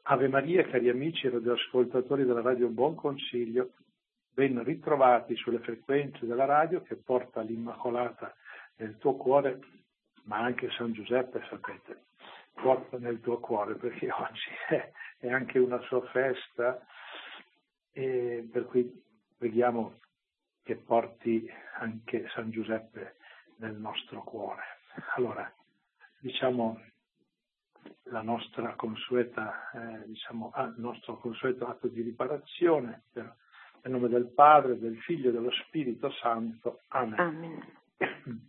Ave Maria, cari amici e radioascoltatori della Radio Buon Consiglio, ben ritrovati sulle frequenze della radio che porta l'Immacolata nel tuo cuore, ma anche San Giuseppe, sapete, porta nel tuo cuore, perché oggi è anche una sua festa, e per cui preghiamo che porti anche San Giuseppe nel nostro cuore. Allora, diciamo la nostra consueta, il nostro consueto atto di riparazione, nel nome del Padre, del Figlio e dello Spirito Santo. Amen. Amen.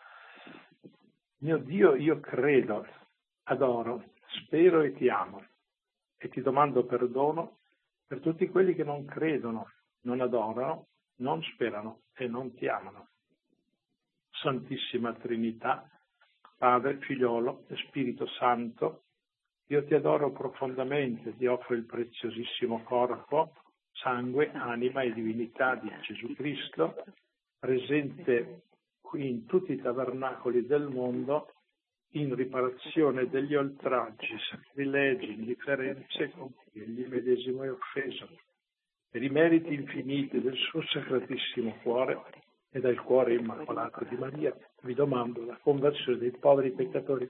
Mio Dio, io credo, adoro, spero e ti amo, e ti domando perdono per tutti quelli che non credono, non adorano, non sperano e non ti amano. Santissima Trinità, Padre, Figliolo e Spirito Santo, io ti adoro profondamente, ti offro il preziosissimo corpo, sangue, anima e divinità di Gesù Cristo, presente qui in tutti i tabernacoli del mondo, in riparazione degli oltraggi, sacrilegi, indifferenze con cui egli medesimo è offeso, per i meriti infiniti del suo sacratissimo cuore e del cuore immacolato di Maria, vi domando la conversione dei poveri peccatori.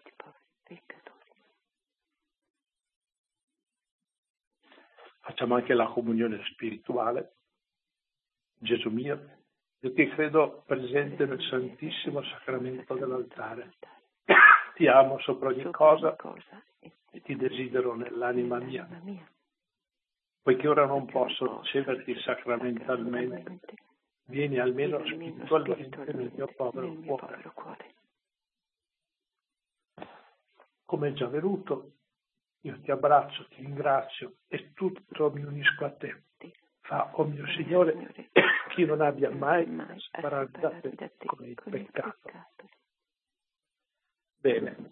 Facciamo anche la comunione spirituale. Gesù mio, io ti credo presente nel Santissimo Sacramento dell'altare. Ti amo sopra ogni cosa e ti desidero nell'anima mia. Poiché ora non posso riceverti sacramentalmente, vieni almeno spiritualmente nel mio povero cuore. Come già venuto, io ti abbraccio, ti ringrazio e tutto mi unisco a te. Fa, o mio Signore, che io non abbia mai sparato da te come il peccato. Bene.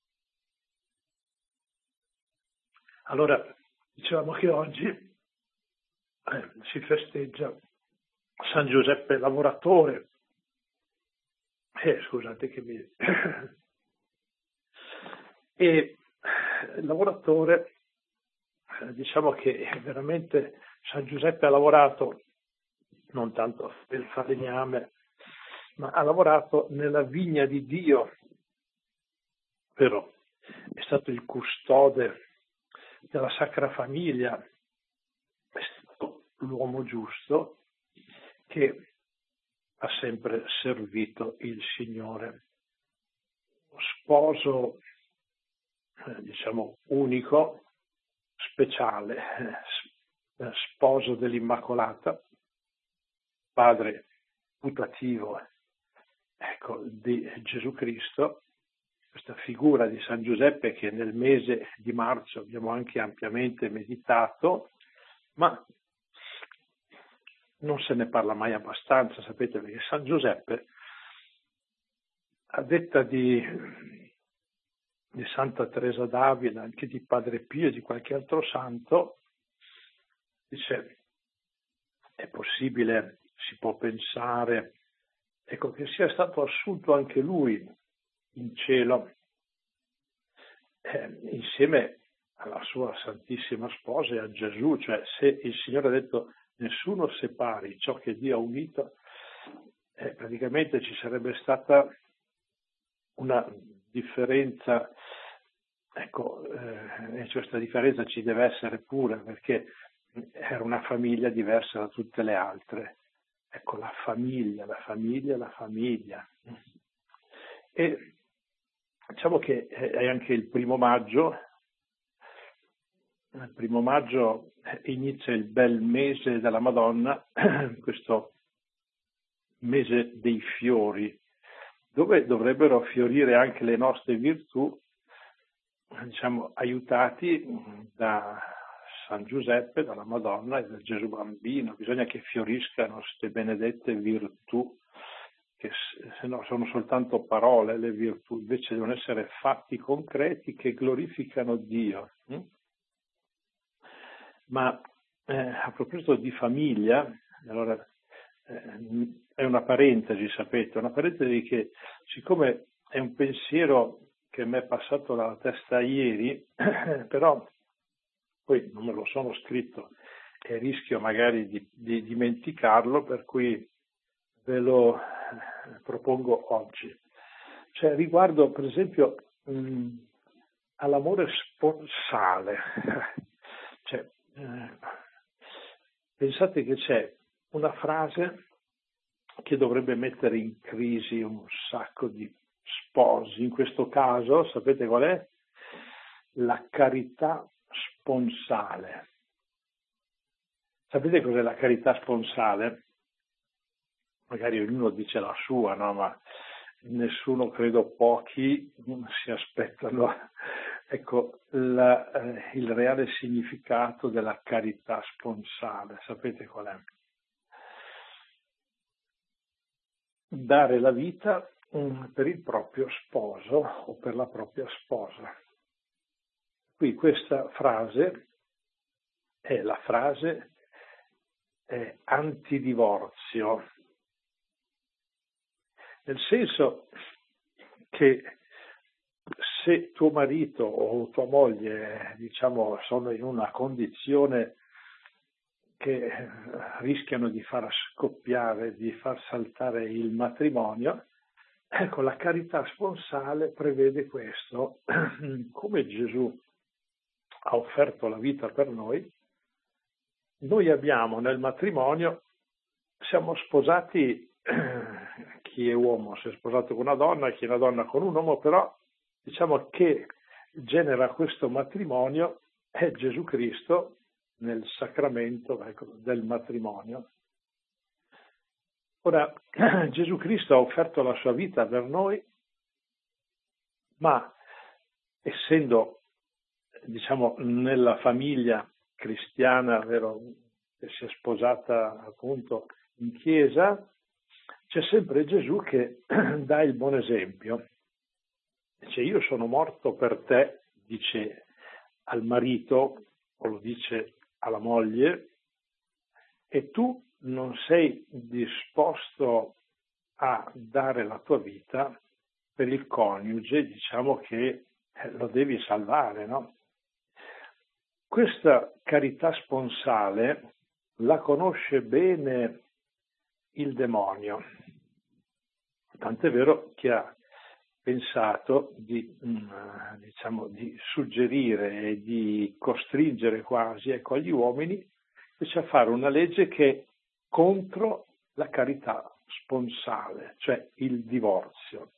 Allora, dicevamo che oggi si festeggia San Giuseppe lavoratore. Scusate che mi... E il lavoratore, diciamo che veramente San Giuseppe ha lavorato non tanto per il falegname, ma ha lavorato nella vigna di Dio, però è stato il custode della Sacra Famiglia, è stato l'uomo giusto che ha sempre servito il Signore. Sposo, diciamo, unico, speciale, sposo dell'Immacolata, padre putativo, ecco, di Gesù Cristo, questa figura di San Giuseppe che nel mese di marzo abbiamo anche ampiamente meditato, ma non se ne parla mai abbastanza, sapete, perché San Giuseppe, a detta di Santa Teresa d'Avila, anche di Padre Pio e di qualche altro santo, dice, è possibile, si può pensare, ecco, che sia stato assunto anche lui in cielo, insieme alla sua Santissima Sposa e a Gesù, cioè se il Signore ha detto nessuno separi ciò che Dio ha unito, praticamente ci sarebbe stata una differenza, ecco, questa differenza ci deve essere pure, perché era una famiglia diversa da tutte le altre. Ecco, la famiglia. E diciamo che è anche il 1° maggio. Il 1° maggio inizia il bel mese della Madonna, questo mese dei fiori, dove dovrebbero fiorire anche le nostre virtù, diciamo, aiutati da San Giuseppe, dalla Madonna e da Gesù Bambino. Bisogna che fioriscano queste benedette virtù, che se no sono soltanto parole le virtù, invece devono essere fatti concreti che glorificano Dio. Ma a proposito di famiglia, allora è una parentesi, sapete, una parentesi che, siccome è un pensiero che mi è passato dalla testa ieri, però poi non me lo sono scritto e rischio magari di dimenticarlo, per cui ve lo propongo oggi. Cioè, riguardo per esempio all'amore sponsale. Cioè, pensate che c'è una frase che dovrebbe mettere in crisi un sacco di sposi. In questo caso, sapete qual è? La carità sponsale. Sapete cos'è la carità sponsale? Magari ognuno dice la sua, no? Ma nessuno, credo pochi, si aspettano, ecco, il reale significato della carità sponsale. Sapete qual è? Dare la vita per il proprio sposo o per la propria sposa. Qui questa frase è la frase antidivorzio, nel senso che se tuo marito o tua moglie, diciamo, sono in una condizione che rischiano di far scoppiare, di far saltare il matrimonio, ecco, la carità sponsale prevede questo. Come Gesù ha offerto la vita per noi abbiamo nel matrimonio, siamo sposati, chi è uomo si è sposato con una donna, chi è una donna con un uomo, però diciamo che genera questo matrimonio è Gesù Cristo nel sacramento, ecco, del matrimonio. Ora, Gesù Cristo ha offerto la sua vita per noi, ma essendo, diciamo, nella famiglia cristiana, vero, che si è sposata appunto in chiesa, c'è sempre Gesù che dà il buon esempio. Dice: io sono morto per te, dice al marito, o lo dice alla moglie, e tu non sei disposto a dare la tua vita per il coniuge, diciamo che lo devi salvare, no? Questa carità sponsale la conosce bene il demonio, tant'è vero che ha pensato di suggerire e di costringere quasi, ecco, agli uomini a fare una legge che è contro la carità sponsale, cioè il divorzio.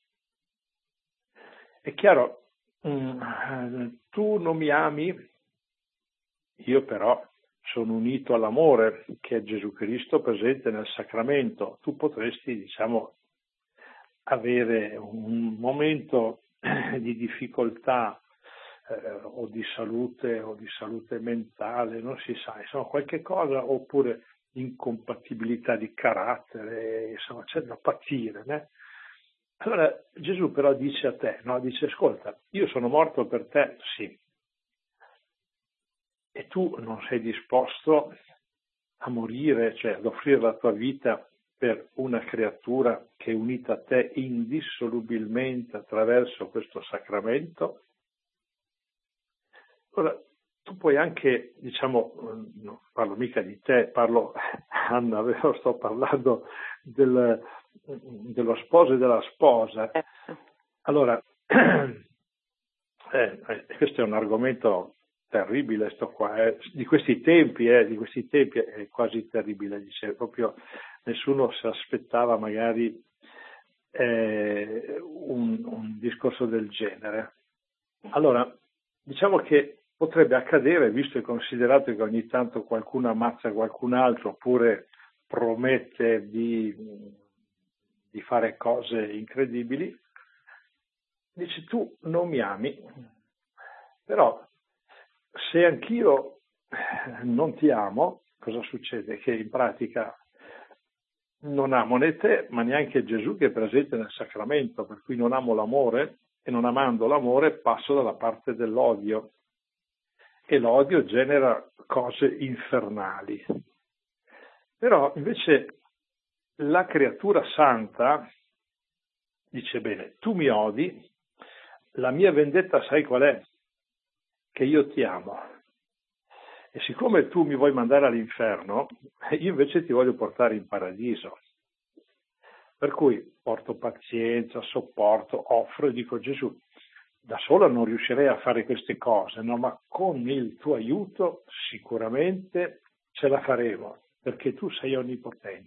È chiaro, tu non mi ami, io però sono unito all'amore che è Gesù Cristo presente nel sacramento. Tu potresti, diciamo, avere un momento di difficoltà o di salute mentale, non si sa, insomma, qualche cosa, oppure incompatibilità di carattere, insomma, c'è da patire, né? Allora Gesù però dice a te, no? Dice: ascolta, io sono morto per te, sì, e tu non sei disposto a morire, cioè ad offrire la tua vita per una creatura che è unita a te indissolubilmente attraverso questo sacramento. Ora, tu puoi anche, diciamo, non parlo mica di te, parlo, Anna, vero? Sto parlando dello sposo e della sposa. Allora, questo è un argomento terribile, sto qua, di questi tempi è quasi terribile, dice, proprio nessuno si aspettava magari un discorso del genere. Allora, diciamo che potrebbe accadere, visto e considerato che ogni tanto qualcuno ammazza qualcun altro oppure promette di fare cose incredibili, dice: tu non mi ami, però se anch'io non ti amo, cosa succede? Che in pratica non amo né te, ma neanche Gesù che è presente nel sacramento, per cui non amo l'amore, e non amando l'amore passo dalla parte dell'odio, e l'odio genera cose infernali. Però invece la creatura santa dice: bene, tu mi odi, la mia vendetta sai qual è? Che io ti amo. E siccome tu mi vuoi mandare all'inferno, io invece ti voglio portare in paradiso. Per cui porto pazienza, sopporto, offro e dico: Gesù, da sola non riuscirei a fare queste cose, no? Ma con il tuo aiuto sicuramente ce la faremo, perché tu sei onnipotente.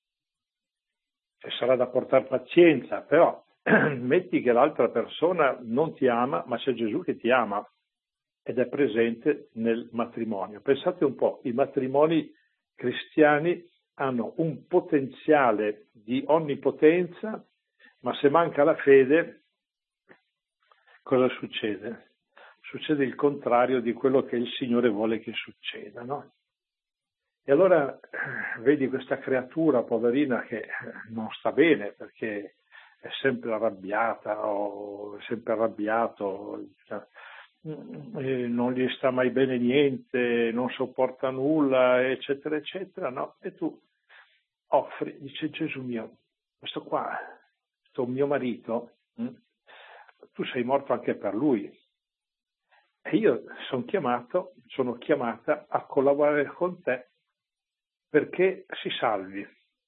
E sarà da portare pazienza, però metti che l'altra persona non ti ama, ma c'è Gesù che ti ama ed è presente nel matrimonio. Pensate un po', i matrimoni cristiani hanno un potenziale di onnipotenza, ma se manca la fede, cosa succede? Succede il contrario di quello che il Signore vuole che succeda, no? E allora vedi questa creatura poverina che non sta bene perché è sempre arrabbiata o è sempre arrabbiato, non gli sta mai bene niente, non sopporta nulla, eccetera, eccetera, no? E tu offri, dice: Gesù mio, questo mio marito, tu sei morto anche per lui. E io sono chiamata a collaborare con te perché si salvi.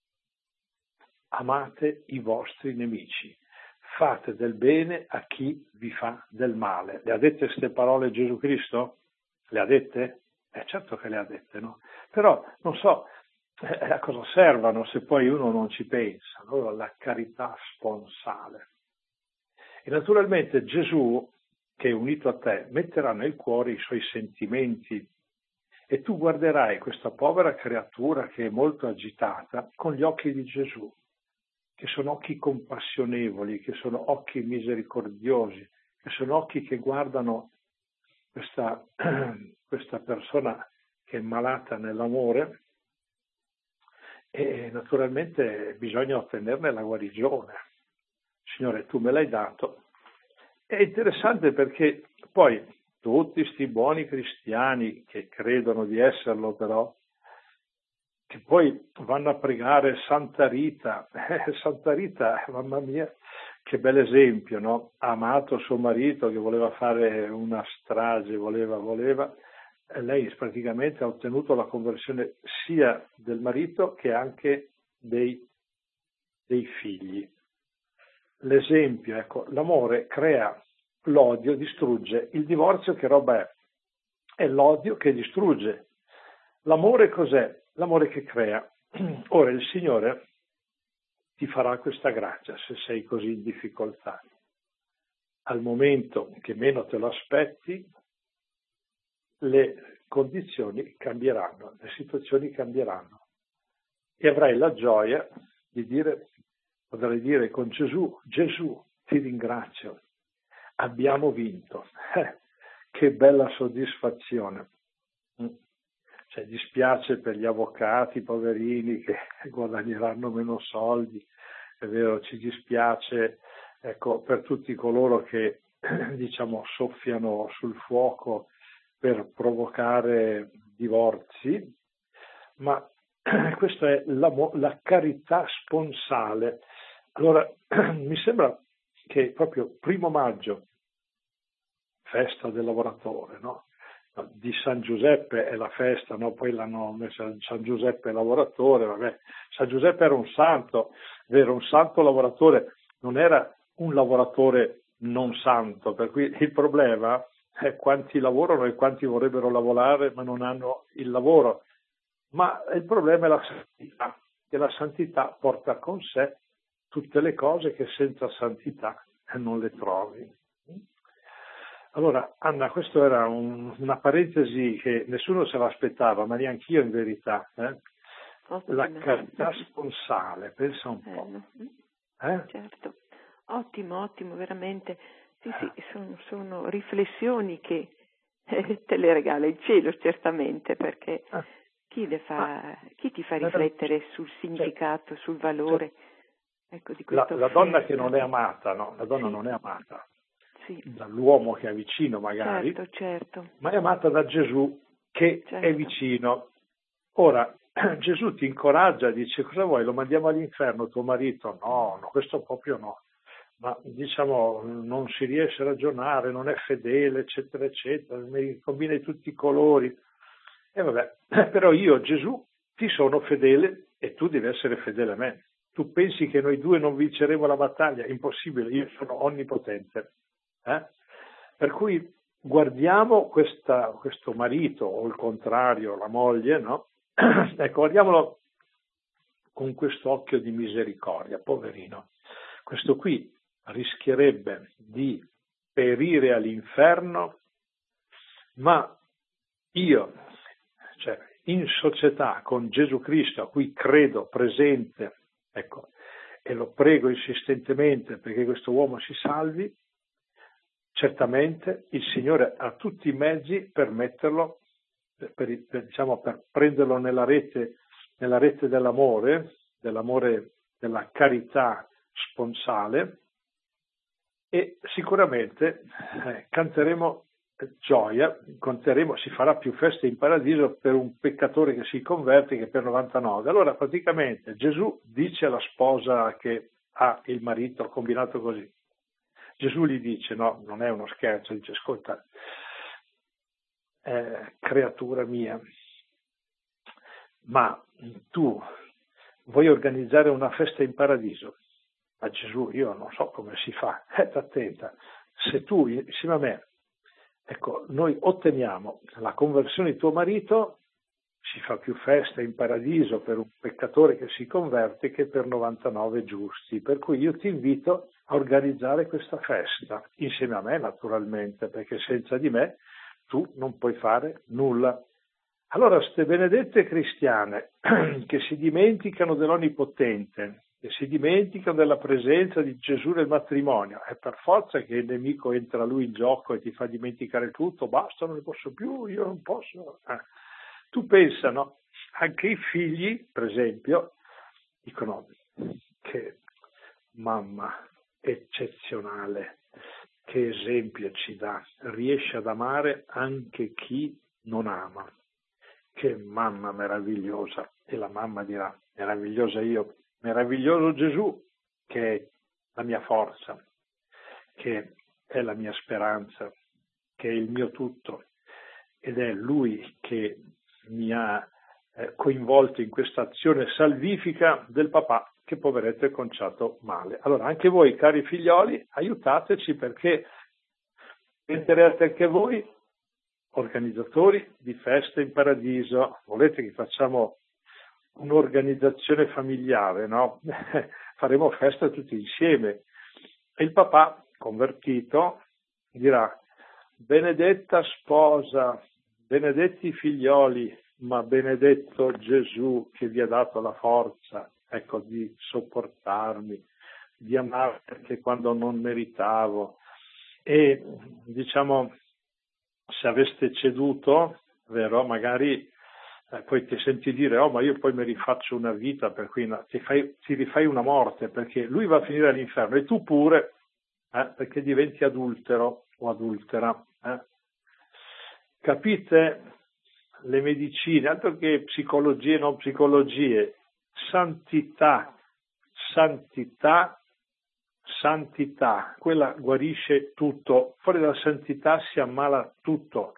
Amate i vostri nemici, fate del bene a chi vi fa del male. Le ha dette queste parole Gesù Cristo? Le ha dette? Certo che le ha dette, no? Però non so a cosa servano se poi uno non ci pensa. Allora, la carità sponsale. E naturalmente Gesù, che è unito a te, metterà nel cuore i suoi sentimenti e tu guarderai questa povera creatura che è molto agitata con gli occhi di Gesù, che sono occhi compassionevoli, che sono occhi misericordiosi, che sono occhi che guardano questa persona che è malata nell'amore, e naturalmente bisogna ottenerne la guarigione. Signore, tu me l'hai dato. È interessante perché poi tutti sti buoni cristiani che credono di esserlo, però, che poi vanno a pregare Santa Rita. Santa Rita, mamma mia, che bel esempio, no? Ha amato suo marito che voleva fare una strage, voleva, e lei praticamente ha ottenuto la conversione sia del marito che anche dei figli. L'esempio, ecco, l'amore crea l'odio, distrugge. Il divorzio che roba è? È l'odio che distrugge. L'amore cos'è? L'amore che crea. Ora il Signore ti farà questa grazia se sei così in difficoltà. Al momento che meno te lo aspetti, le condizioni cambieranno, le situazioni cambieranno e avrai la gioia di dire, potrai dire con Gesù: Gesù, ti ringrazio, abbiamo vinto. Che bella soddisfazione. Cioè, dispiace per gli avvocati poverini che guadagneranno meno soldi, è vero, ci dispiace, ecco, per tutti coloro che diciamo soffiano sul fuoco per provocare divorzi, ma questa è la carità sponsale. Allora, mi sembra che proprio 1 maggio, festa del lavoratore, no? Di San Giuseppe è la festa, no? Poi l'hanno messa San Giuseppe lavoratore, vabbè. San Giuseppe era un santo, vero, un santo lavoratore, non era un lavoratore non santo, per cui il problema è quanti lavorano e quanti vorrebbero lavorare ma non hanno il lavoro. Ma il problema è la santità, che la santità porta con sé tutte le cose che senza santità non le trovi. Allora, Anna, questa era una parentesi che nessuno se l'aspettava, ma neanche io in verità. La carità sponsale, pensa un po'. Certo, ottimo, veramente. Sì, sono riflessioni che te le regala il cielo, certamente, perché chi ti fa riflettere sul significato, sul valore? Ecco, di questo la donna che non è amata, no? La donna non è amata. Sì. Dall'uomo che è vicino magari, certo. ma è amata da Gesù che è vicino. Ora, Gesù ti incoraggia, dice: cosa vuoi, lo mandiamo all'inferno tuo marito? No, questo proprio no. Ma diciamo non si riesce a ragionare, non è fedele, eccetera, eccetera, mi combina di tutti i colori. E vabbè, però io, Gesù, ti sono fedele e tu devi essere fedele a me. Tu pensi che noi due non vinceremo la battaglia? Impossibile, io sono onnipotente. Per cui guardiamo questo marito, o il contrario, la moglie, no? Ecco, guardiamolo con questo occhio di misericordia, poverino. Questo qui rischierebbe di perire all'inferno, ma io, cioè in società con Gesù Cristo, a cui credo presente, ecco, e lo prego insistentemente perché questo uomo si salvi, certamente il Signore ha tutti i mezzi per metterlo, per prenderlo nella rete dell'amore, della carità sponsale, e sicuramente canteremo gioia, si farà più feste in paradiso per un peccatore che si converte che per 99. Allora praticamente Gesù dice alla sposa che ha il marito combinato così, Gesù gli dice, no, non è uno scherzo, dice, ascolta, creatura mia, ma tu vuoi organizzare una festa in paradiso? Ma Gesù, io non so come si fa, attenta, se tu insieme a me, ecco, noi otteniamo la conversione di tuo marito, si fa più festa in paradiso per un peccatore che si converte che per 99 giusti, per cui io ti invito a organizzare questa festa, insieme a me naturalmente, perché senza di me tu non puoi fare nulla. Allora, ste benedette cristiane che si dimenticano dell'Onnipotente, che si dimenticano della presenza di Gesù nel matrimonio, è per forza che il nemico entra lui in gioco e ti fa dimenticare tutto, basta, non ne posso più, io non posso. Tu pensa, no? Anche i figli, per esempio, dicono che mamma eccezionale, che esempio ci dà, riesce ad amare anche chi non ama. Che mamma meravigliosa, e la mamma dirà, meravigliosa io, meraviglioso Gesù, che è la mia forza, che è la mia speranza, che è il mio tutto, ed è Lui che mi ha coinvolto in questa azione salvifica del papà, che poveretto è conciato male. Allora anche voi, cari figlioli, aiutateci, perché diventerete anche voi organizzatori di feste in paradiso. Volete che facciamo un'organizzazione familiare, no? Faremo festa tutti insieme e il papà convertito dirà: benedetta sposa, benedetti figlioli, ma benedetto Gesù che vi ha dato la forza, ecco, di sopportarmi, di amare anche quando non meritavo. E diciamo, se aveste ceduto, vero, magari poi ti senti dire, oh, ma io poi mi rifaccio una vita, per cui no, ti rifai una morte, perché lui va a finire all'inferno e tu pure, perché diventi adultero o adultera. Capite? Le medicine, altro che psicologie, non psicologie, santità, quella guarisce tutto, fuori dalla santità si ammala tutto.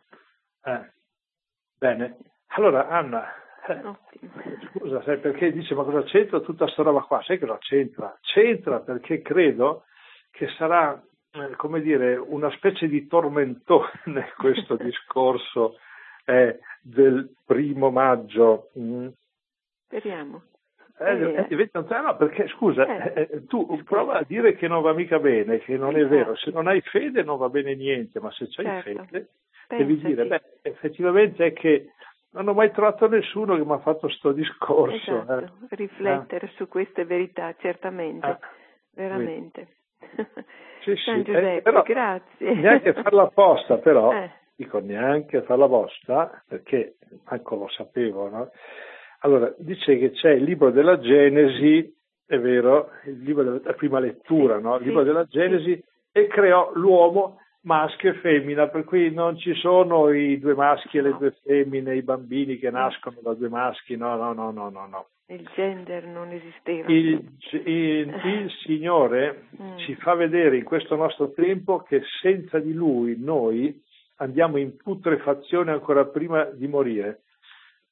Bene, allora Anna, scusa, sai perché dice, ma cosa c'entra tutta sta roba qua? Sai cosa c'entra? C'entra perché credo che sarà, come dire, una specie di tormentone questo discorso del 1° maggio. Speriamo. No, perché scusa, tu prova a dire che non va mica bene, che non è vero. Se non hai fede non va bene niente, ma se c'hai fede devi dire, effettivamente è che non ho mai trovato nessuno che mi ha fatto sto discorso. Esatto, riflettere su queste verità, certamente, veramente. Sì, San Giuseppe, però, grazie. Neanche farla apposta, però, dico neanche farla apposta, perché anche lo sapevo, no? Allora, dice che c'è il libro della Genesi, è vero, il libro della prima lettura, no? Il libro della Genesi, e creò l'uomo maschio e femmina, per cui non ci sono i 2 maschi e le 2 femmine, i bambini che nascono da 2 maschi, no. Il gender non esisteva. Il Signore ci fa vedere in questo nostro tempo che senza di Lui noi andiamo in putrefazione ancora prima di morire.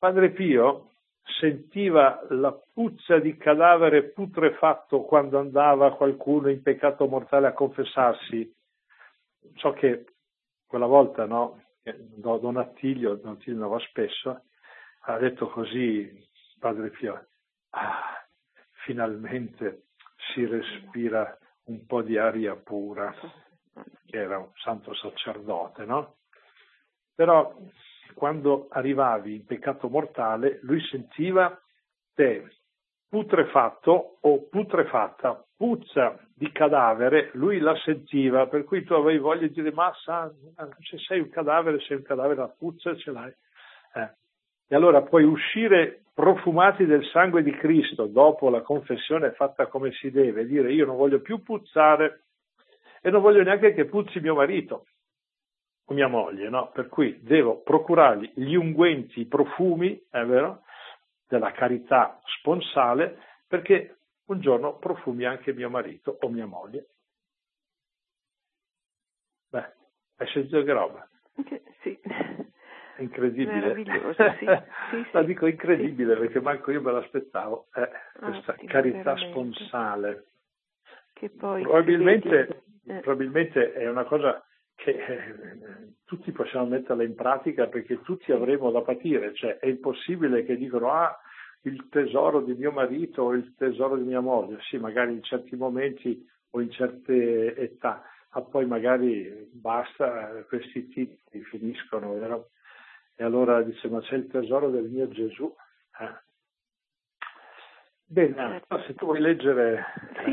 Padre Pio sentiva la puzza di cadavere putrefatto quando andava qualcuno in peccato mortale a confessarsi. So che quella volta, no, Don Attilio andava spesso, ha detto così Padre Pio: finalmente si respira un po' di aria pura, che era un santo sacerdote, no? Però quando arrivavi in peccato mortale, lui sentiva te putrefatto o putrefatta, puzza di cadavere, lui la sentiva, per cui tu avevi voglia di dire: ma se sei un cadavere, la puzza ce l'hai. E allora puoi uscire profumati del sangue di Cristo dopo la confessione fatta come si deve, dire: io non voglio più puzzare e non voglio neanche che puzzi mio marito o mia moglie, no? Per cui devo procurargli gli unguenti, i profumi, è vero, della carità sponsale, perché un giorno profumi anche mio marito o mia moglie. Beh, hai sentito che roba? Sì. È incredibile. Meraviglioso, sì. La dico incredibile, perché manco io me l'aspettavo, questa carità veramente. sponsale. Che poi probabilmente è una cosa che tutti possiamo metterla in pratica, perché tutti avremo da patire, cioè è impossibile che dicono: il tesoro di mio marito o il tesoro di mia moglie. Sì, magari in certi momenti o in certe età, ma poi magari basta, questi titoli finiscono, vero? E allora dice: ma c'è il tesoro del mio Gesù. Bene, certo. Se tu vuoi leggere...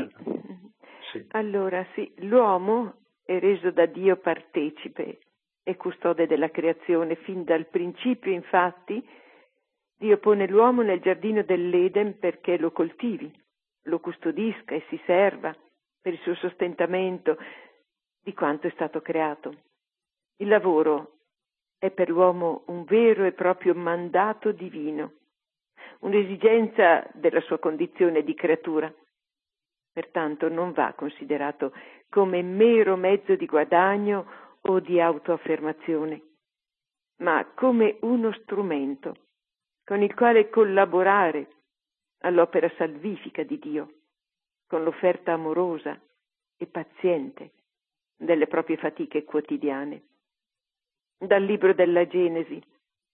Sì. Allora, sì, l'uomo è reso da Dio partecipe e custode della creazione. Fin dal principio, infatti, Dio pone l'uomo nel giardino dell'Eden perché lo coltivi, lo custodisca e si serva per il suo sostentamento di quanto è stato creato. Il lavoro è per l'uomo un vero e proprio mandato divino, un'esigenza della sua condizione di creatura. Pertanto non va considerato come mero mezzo di guadagno o di autoaffermazione, ma come uno strumento con il quale collaborare all'opera salvifica di Dio, con l'offerta amorosa e paziente delle proprie fatiche quotidiane. Dal libro della Genesi: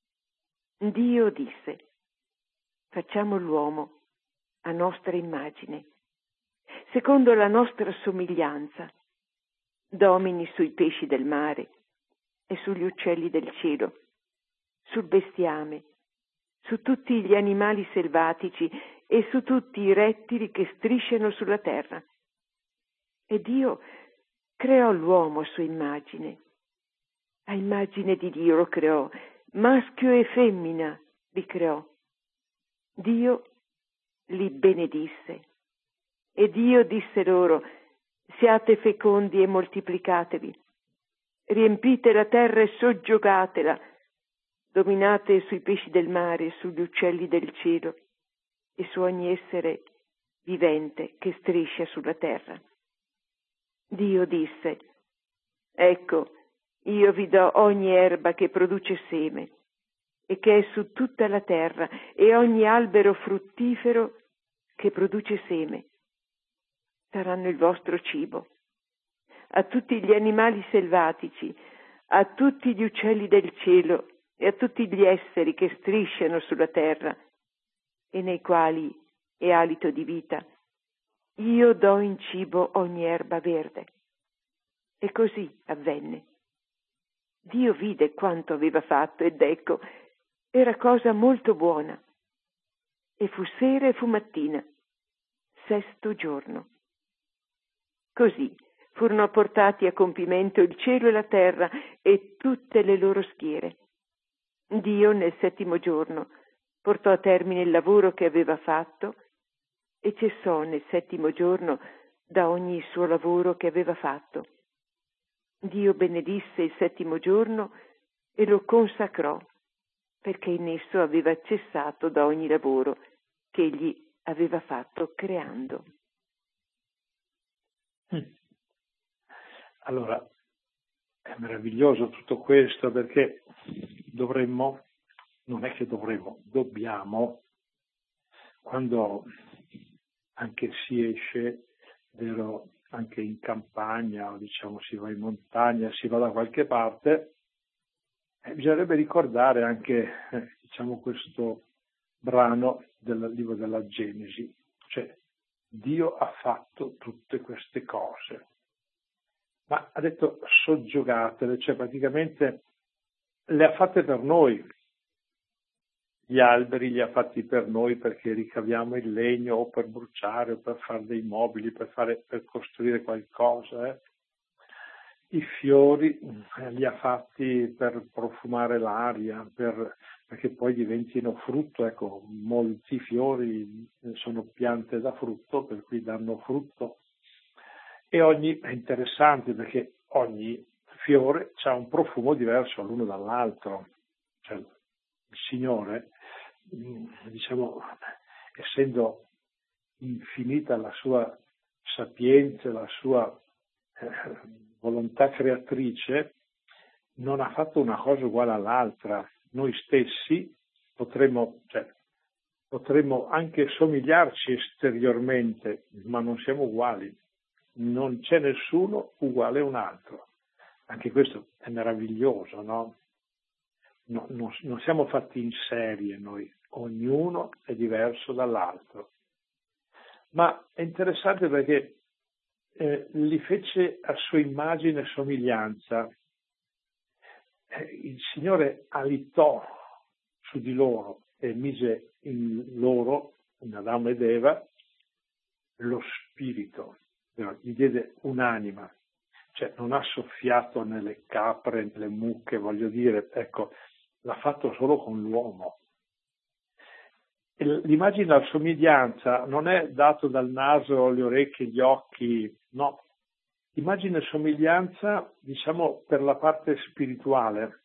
Dio disse: facciamo l'uomo a nostra immagine, secondo la nostra somiglianza, domini sui pesci del mare e sugli uccelli del cielo, sul bestiame, su tutti gli animali selvatici e su tutti i rettili che strisciano sulla terra. E Dio creò l'uomo a sua immagine. A immagine di Dio lo creò, maschio e femmina li creò. Dio li benedisse. E Dio disse loro: siate fecondi e moltiplicatevi, riempite la terra e soggiogatela, dominate sui pesci del mare e sugli uccelli del cielo e su ogni essere vivente che striscia sulla terra. Dio disse: ecco, io vi do ogni erba che produce seme e che è su tutta la terra, e ogni albero fruttifero che produce seme. Saranno il vostro cibo. A tutti gli animali selvatici, a tutti gli uccelli del cielo e a tutti gli esseri che strisciano sulla terra e nei quali è alito di vita, io do in cibo ogni erba verde. E così avvenne. Dio vide quanto aveva fatto ed ecco, era cosa molto buona. E fu sera e fu mattina, 6° giorno. Così furono portati a compimento il cielo e la terra e tutte le loro schiere. Dio nel 7° giorno portò a termine il lavoro che aveva fatto e cessò nel 7° giorno da ogni suo lavoro che aveva fatto. Dio benedisse il 7° giorno e lo consacrò, perché in esso aveva cessato da ogni lavoro che egli aveva fatto creando. Allora, è meraviglioso tutto questo, perché dovremmo non è che dobbiamo, quando anche si esce, vero, anche in campagna, o diciamo si va in montagna, si va da qualche parte, bisognerebbe ricordare anche, diciamo, questo brano del libro della Genesi, cioè Dio ha fatto tutte queste cose, ma ha detto soggiogatele, cioè praticamente le ha fatte per noi. Gli alberi li ha fatti per noi perché ricaviamo il legno o per bruciare o per fare dei mobili, per costruire qualcosa. I fiori li ha fatti per profumare l'aria, perché poi diventino frutto. Ecco, molti fiori sono piante da frutto, per cui danno frutto. E è interessante perché ogni fiore ha un profumo diverso l'uno dall'altro. Cioè, il Signore, diciamo, essendo infinita la sua sapienza, la sua volontà creatrice, non ha fatto una cosa uguale all'altra. Noi stessi potremmo anche somigliarci esteriormente, ma non siamo uguali. Non c'è nessuno uguale a un altro. Anche questo è meraviglioso, no? Non siamo fatti in serie noi, ognuno è diverso dall'altro. Ma è interessante perché li fece a sua immagine e somiglianza. Il Signore alitò su di loro e mise in loro, in Adamo ed Eva, lo spirito, gli diede un'anima, cioè non ha soffiato nelle capre, nelle mucche, voglio dire, ecco, l'ha fatto solo con l'uomo. E l'immagine della somiglianza non è dato dal naso, le orecchie, gli occhi, no. Immagine e somiglianza, diciamo, per la parte spirituale.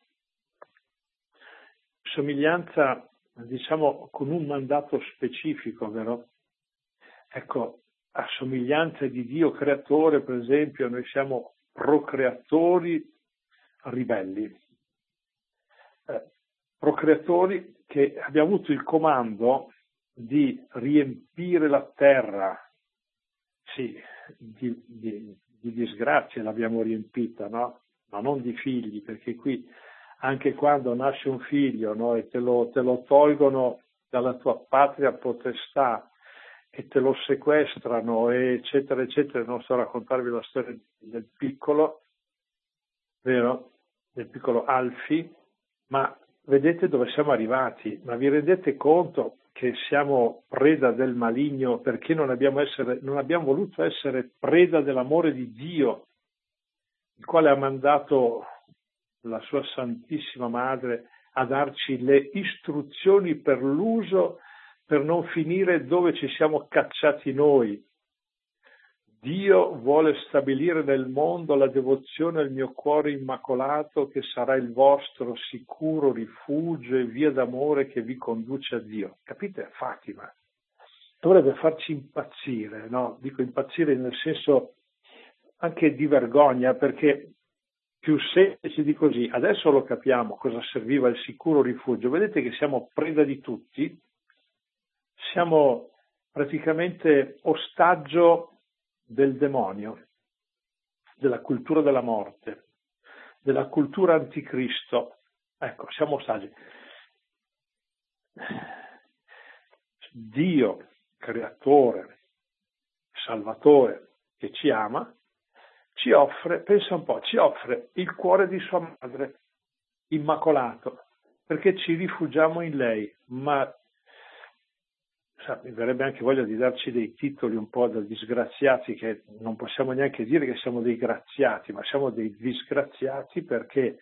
Somiglianza, diciamo, con un mandato specifico, vero? Ecco, a somiglianza di Dio creatore, per esempio, noi siamo procreatori ribelli. Procreatori che abbiamo avuto il comando di riempire la terra, sì, di disgrazie l'abbiamo riempita, no? Ma non di figli, perché qui anche quando nasce un figlio, no, e te lo tolgono dalla tua patria potestà e te lo sequestrano, eccetera, eccetera, non so raccontarvi la storia del piccolo, vero? Del piccolo Alfie, ma vedete dove siamo arrivati, ma vi rendete conto che siamo preda del maligno perché non abbiamo voluto essere preda dell'amore di Dio, il quale ha mandato la sua Santissima Madre a darci le istruzioni per l'uso, per non finire dove ci siamo cacciati noi. Dio vuole stabilire nel mondo la devozione al mio cuore immacolato, che sarà il vostro sicuro rifugio e via d'amore che vi conduce a Dio. Capite? Fatima. Dovrebbe farci impazzire, no? Dico impazzire nel senso anche di vergogna, perché più semplice di così. Adesso lo capiamo cosa serviva il sicuro rifugio. Vedete che siamo preda di tutti, siamo praticamente ostaggio del demonio, della cultura della morte, della cultura anticristo. Ecco, siamo ostaggi. Dio, creatore, salvatore, che ci ama, ci offre, pensa un po', ci offre il cuore di sua madre, immacolato, perché ci rifugiamo in lei, ma mi verrebbe anche voglia di darci dei titoli un po' da disgraziati, che non possiamo neanche dire che siamo dei graziati, ma siamo dei disgraziati perché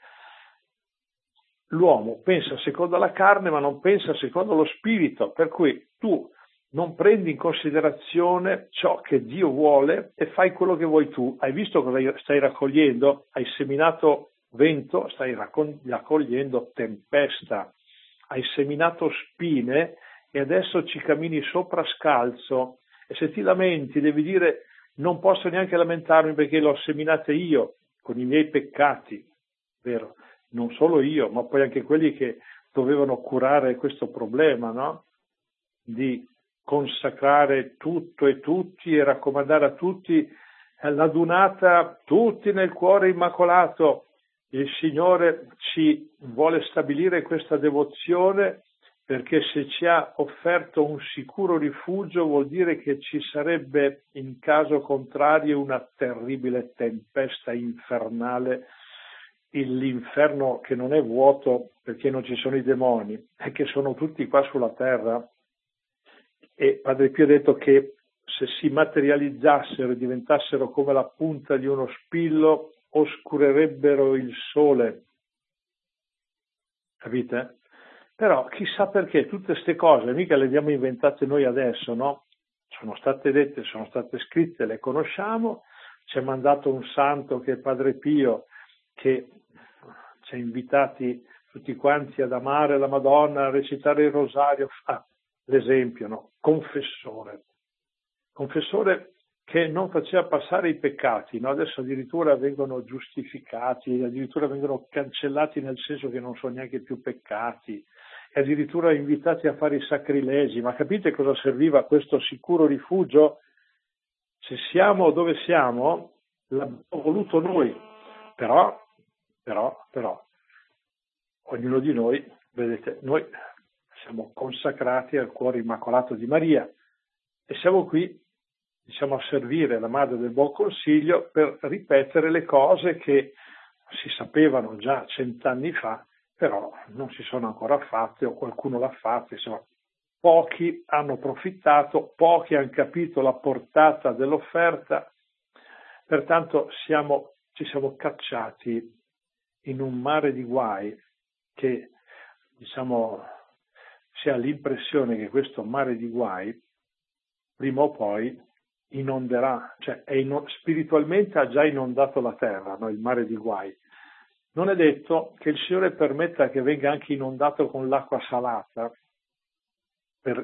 l'uomo pensa secondo la carne ma non pensa secondo lo spirito, per cui tu non prendi in considerazione ciò che Dio vuole e fai quello che vuoi tu. Hai visto cosa stai raccogliendo? Hai seminato vento, stai raccogliendo tempesta. Hai seminato spine e adesso ci cammini sopra scalzo, e se ti lamenti devi dire non posso neanche lamentarmi perché l'ho seminate io con i miei peccati, vero? Non solo io, ma poi anche quelli che dovevano curare questo problema, no? Di consacrare tutto e tutti e raccomandare a tutti l'adunata, tutti nel cuore immacolato. Il Signore ci vuole stabilire questa devozione perché se ci ha offerto un sicuro rifugio vuol dire che ci sarebbe in caso contrario una terribile tempesta infernale, l'inferno che non è vuoto perché non ci sono i demoni, è che sono tutti qua sulla terra. E Padre Pio ha detto che se si materializzassero e diventassero come la punta di uno spillo, oscurerebbero il sole. Capite? Però chissà perché tutte queste cose mica le abbiamo inventate noi adesso, no? Sono state dette, sono state scritte, le conosciamo. Ci ha mandato un santo che è Padre Pio, che ci ha invitati tutti quanti ad amare la Madonna, a recitare il rosario. L'esempio, no? Confessore che non faceva passare i peccati, no? Adesso addirittura vengono giustificati, addirittura vengono cancellati nel senso che non sono neanche più peccati, e addirittura invitati a fare i sacrilegi. Ma capite cosa serviva questo sicuro rifugio? Se siamo dove siamo, l'abbiamo voluto noi, però, ognuno di noi, vedete, noi siamo consacrati al cuore immacolato di Maria e siamo qui, diciamo, a servire la Madre del Buon Consiglio per ripetere le cose che si sapevano già 100 anni fa, però non si sono ancora fatte o qualcuno l'ha fatta, insomma, pochi hanno approfittato, pochi hanno capito la portata dell'offerta, pertanto ci siamo cacciati in un mare di guai che, diciamo, si ha l'impressione che questo mare di guai prima o poi inonderà, cioè spiritualmente ha già inondato la terra, no? Il mare di guai. Non è detto che il Signore permetta che venga anche inondato con l'acqua salata per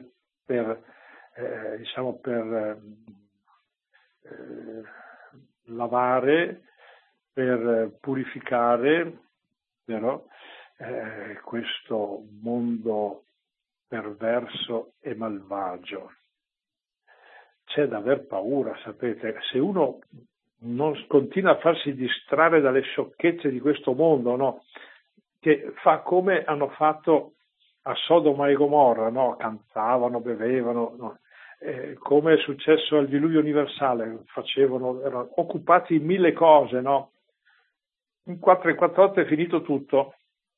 lavare, per purificare, però, questo mondo perverso e malvagio. C'è da aver paura, sapete, se uno non continua a farsi distrarre dalle sciocchezze di questo mondo, no? Che fa come hanno fatto a Sodoma e Gomorra, no? Cantavano, bevevano, no? Come è successo al diluvio universale, erano occupati in 1000 cose, no? In 4:48 è finito tutto.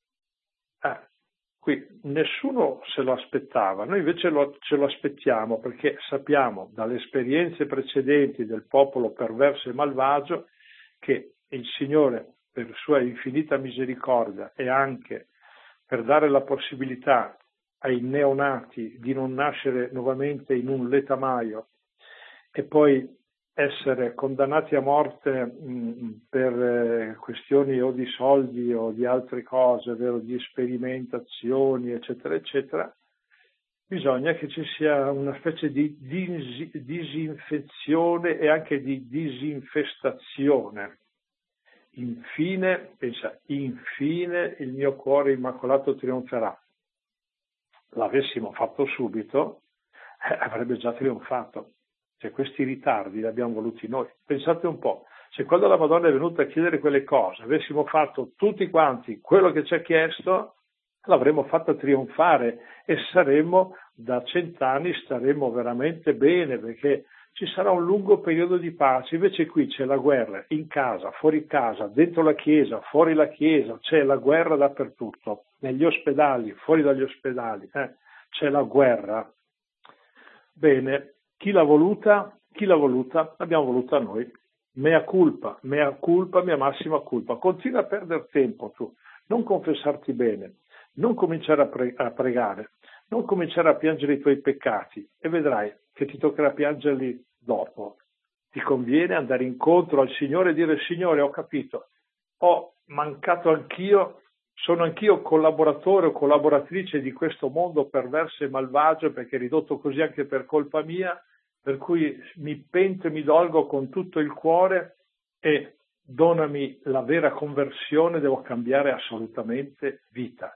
Qui nessuno se lo aspettava, noi invece ce lo aspettiamo perché sappiamo dalle esperienze precedenti del popolo perverso e malvagio che il Signore, per sua infinita misericordia e anche per dare la possibilità ai neonati di non nascere nuovamente in un letamaio e poi essere condannati a morte per questioni o di soldi o di altre cose, ovvero di sperimentazioni, eccetera, eccetera, bisogna che ci sia una specie di disinfezione e anche di disinfestazione. Infine il mio cuore immacolato trionferà. L'avessimo fatto subito, avrebbe già trionfato. Cioè, questi ritardi li abbiamo voluti noi. Pensate un po', se quando la Madonna è venuta a chiedere quelle cose avessimo fatto tutti quanti quello che ci ha chiesto, l'avremmo fatta trionfare e da 100 anni staremmo veramente bene, perché ci sarà un lungo periodo di pace. Invece qui c'è la guerra in casa, fuori casa, dentro la chiesa, fuori la chiesa, c'è la guerra dappertutto, negli ospedali, fuori dagli ospedali, c'è la guerra. Bene. Chi l'ha voluta? L'abbiamo voluta noi. Mea culpa, mia massima culpa. Continua a perdere tempo tu, non confessarti bene, non cominciare a pregare, non cominciare a piangere i tuoi peccati e vedrai che ti toccherà piangerli dopo. Ti conviene andare incontro al Signore e dire: Signore, ho capito, ho mancato anch'io, sono anch'io collaboratore o collaboratrice di questo mondo perverso e malvagio, perché è ridotto così anche per colpa mia, per cui mi pento e mi dolgo con tutto il cuore e donami la vera conversione, devo cambiare assolutamente vita.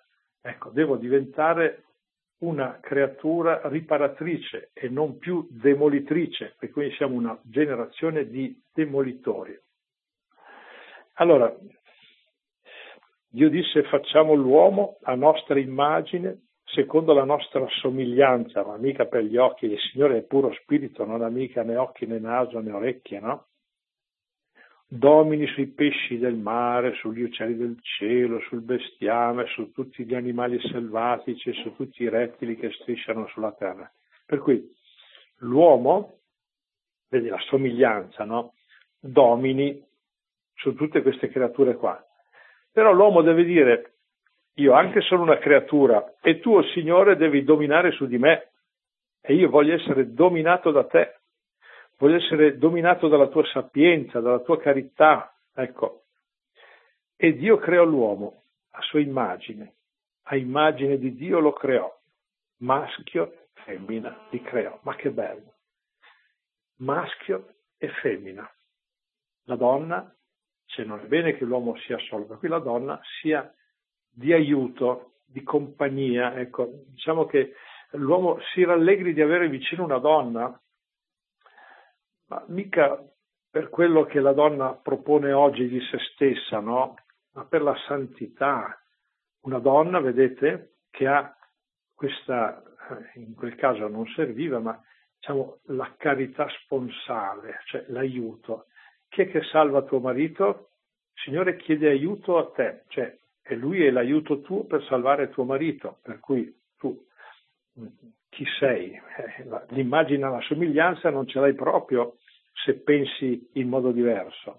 Ecco, devo diventare una creatura riparatrice e non più demolitrice, perché quindi siamo una generazione di demolitori. Allora, Dio disse: facciamo l'uomo a nostra immagine, secondo la nostra somiglianza, ma mica per gli occhi. Il Signore è puro spirito, non ha mica né occhi né naso né orecchie, no? Domini sui pesci del mare, sugli uccelli del cielo, sul bestiame, su tutti gli animali selvatici, su tutti i rettili che strisciano sulla terra. Per cui l'uomo, vedi la somiglianza, no? Domini su tutte queste creature qua. Però l'uomo deve dire: io anche sono una creatura e tu, oh Signore, devi dominare su di me e io voglio essere dominato da te. Voglio essere dominato dalla tua sapienza, dalla tua carità, ecco. E Dio creò l'uomo a sua immagine, a immagine di Dio lo creò, maschio e femmina li creò. Ma che bello! Maschio e femmina. La donna, cioè non è bene che l'uomo sia solo, per cui la donna sia di aiuto, di compagnia, ecco. Diciamo che l'uomo si rallegri di avere vicino una donna, ma mica per quello che la donna propone oggi di se stessa, no? Ma per la santità. Una donna, vedete, che ha questa, in quel caso non serviva, ma diciamo la carità sponsale, cioè l'aiuto. Chi è che salva tuo marito? Il Signore chiede aiuto a te, cioè e lui è l'aiuto tuo per salvare tuo marito, per cui tu chi sei? L'immagine, la somiglianza non ce l'hai proprio se pensi in modo diverso.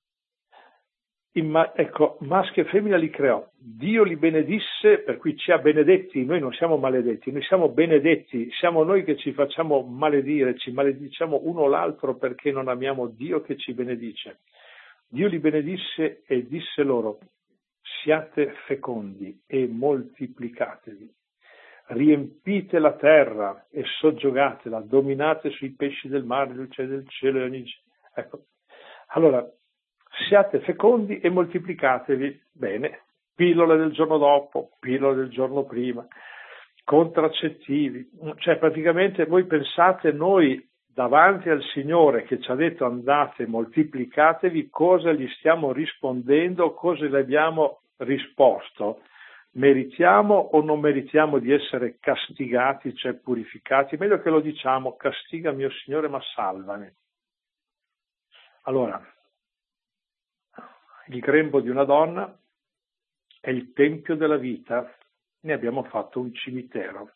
Ecco, maschio e femmina li creò. Dio li benedisse, per cui ci ha benedetti. Noi non siamo maledetti, noi siamo benedetti. Siamo noi che ci facciamo maledire, ci malediciamo uno l'altro perché non amiamo Dio che ci benedice. Dio li benedisse e disse loro: siate fecondi e moltiplicatevi. Riempite la terra e soggiogatela, dominate sui pesci del mare, gli uccelli del cielo e ogni... Ecco, allora, siate fecondi e moltiplicatevi. Bene, pillole del giorno dopo, pillole del giorno prima, contraccettivi. Cioè, praticamente voi pensate, noi davanti al Signore che ci ha detto andate, moltiplicatevi, cosa gli stiamo rispondendo, cosa gli abbiamo risposto? Meritiamo o non meritiamo di essere castigati, cioè purificati? Meglio che lo diciamo: castiga mio Signore ma salvami. Allora, il grembo di una donna è il tempio della vita, ne abbiamo fatto un cimitero.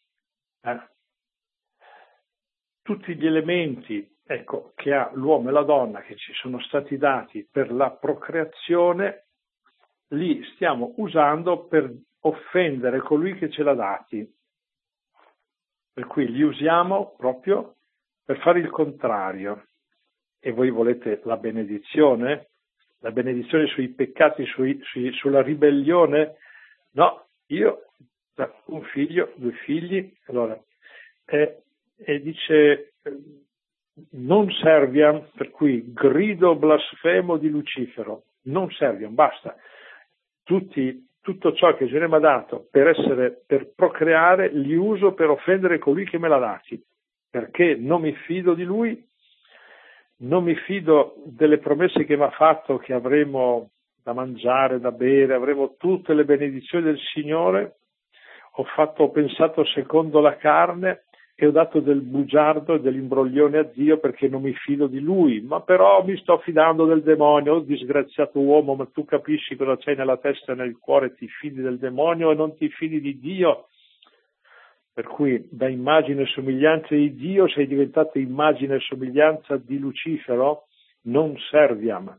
Tutti gli elementi, ecco, che ha l'uomo e la donna, che ci sono stati dati per la procreazione, li stiamo usando per offendere colui che ce l'ha dati. Per cui li usiamo proprio per fare il contrario. E voi volete la benedizione? La benedizione sui peccati, sulla ribellione? No, io, un figlio, 2 figli, allora, e dice non serviam, per cui grido blasfemo di Lucifero, non serviam, basta. Tutto ciò che Gesù mi ha dato per procreare, li uso per offendere colui che me l'ha dati, perché non mi fido di lui, non mi fido delle promesse che mi ha fatto, che avremo da mangiare, da bere, avremo tutte le benedizioni del Signore. Ho pensato secondo la carne e ho dato del bugiardo e dell'imbroglione a Dio perché non mi fido di lui, ma però mi sto fidando del demonio. Oh, disgraziato uomo, ma tu capisci cosa c'hai nella testa e nel cuore? Ti fidi del demonio e non ti fidi di Dio. Per cui da immagine e somiglianza di Dio sei diventato immagine e somiglianza di Lucifero, non serviam.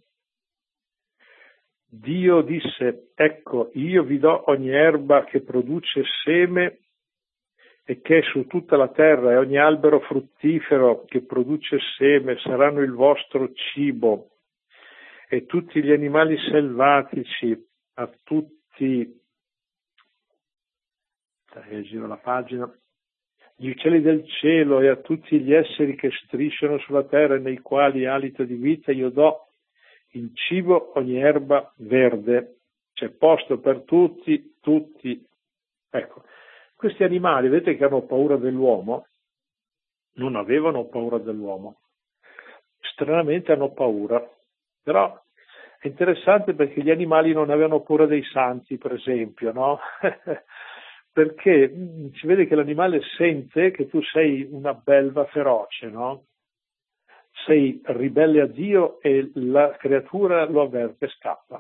Dio disse: ecco, io vi do ogni erba che produce seme e che è su tutta la terra, e ogni albero fruttifero che produce seme saranno il vostro cibo, e tutti gli animali selvatici, a tutti, giro la pagina, gli uccelli del cielo e a tutti gli esseri che strisciano sulla terra e nei quali alito di vita, io do in cibo ogni erba verde. C'è posto per tutti, Ecco, questi animali, vedete che hanno paura dell'uomo? Non avevano paura dell'uomo. Stranamente hanno paura. Però è interessante perché gli animali non avevano paura dei santi, per esempio, no? Perché si vede che l'animale sente che tu sei una belva feroce, no? Sei ribelle a Dio e la creatura lo avverte e scappa.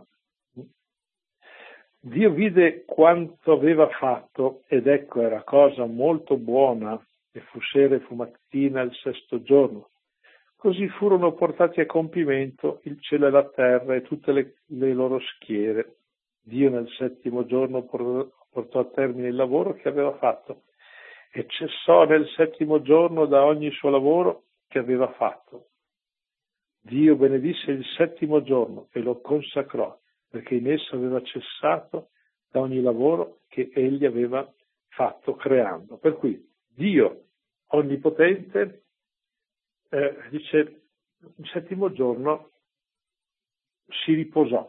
Dio vide quanto aveva fatto ed ecco era cosa molto buona e fu sera e fu mattina il sesto giorno. Così furono portati a compimento il cielo e la terra e tutte le loro schiere. Dio nel settimo giorno portò a termine il lavoro che aveva fatto e cessò nel settimo giorno da ogni suo lavoro che aveva fatto. Dio benedisse il settimo giorno e lo consacrò, perché in esso aveva cessato da ogni lavoro che egli aveva fatto creando. Per cui Dio onnipotente dice il settimo giorno si riposò.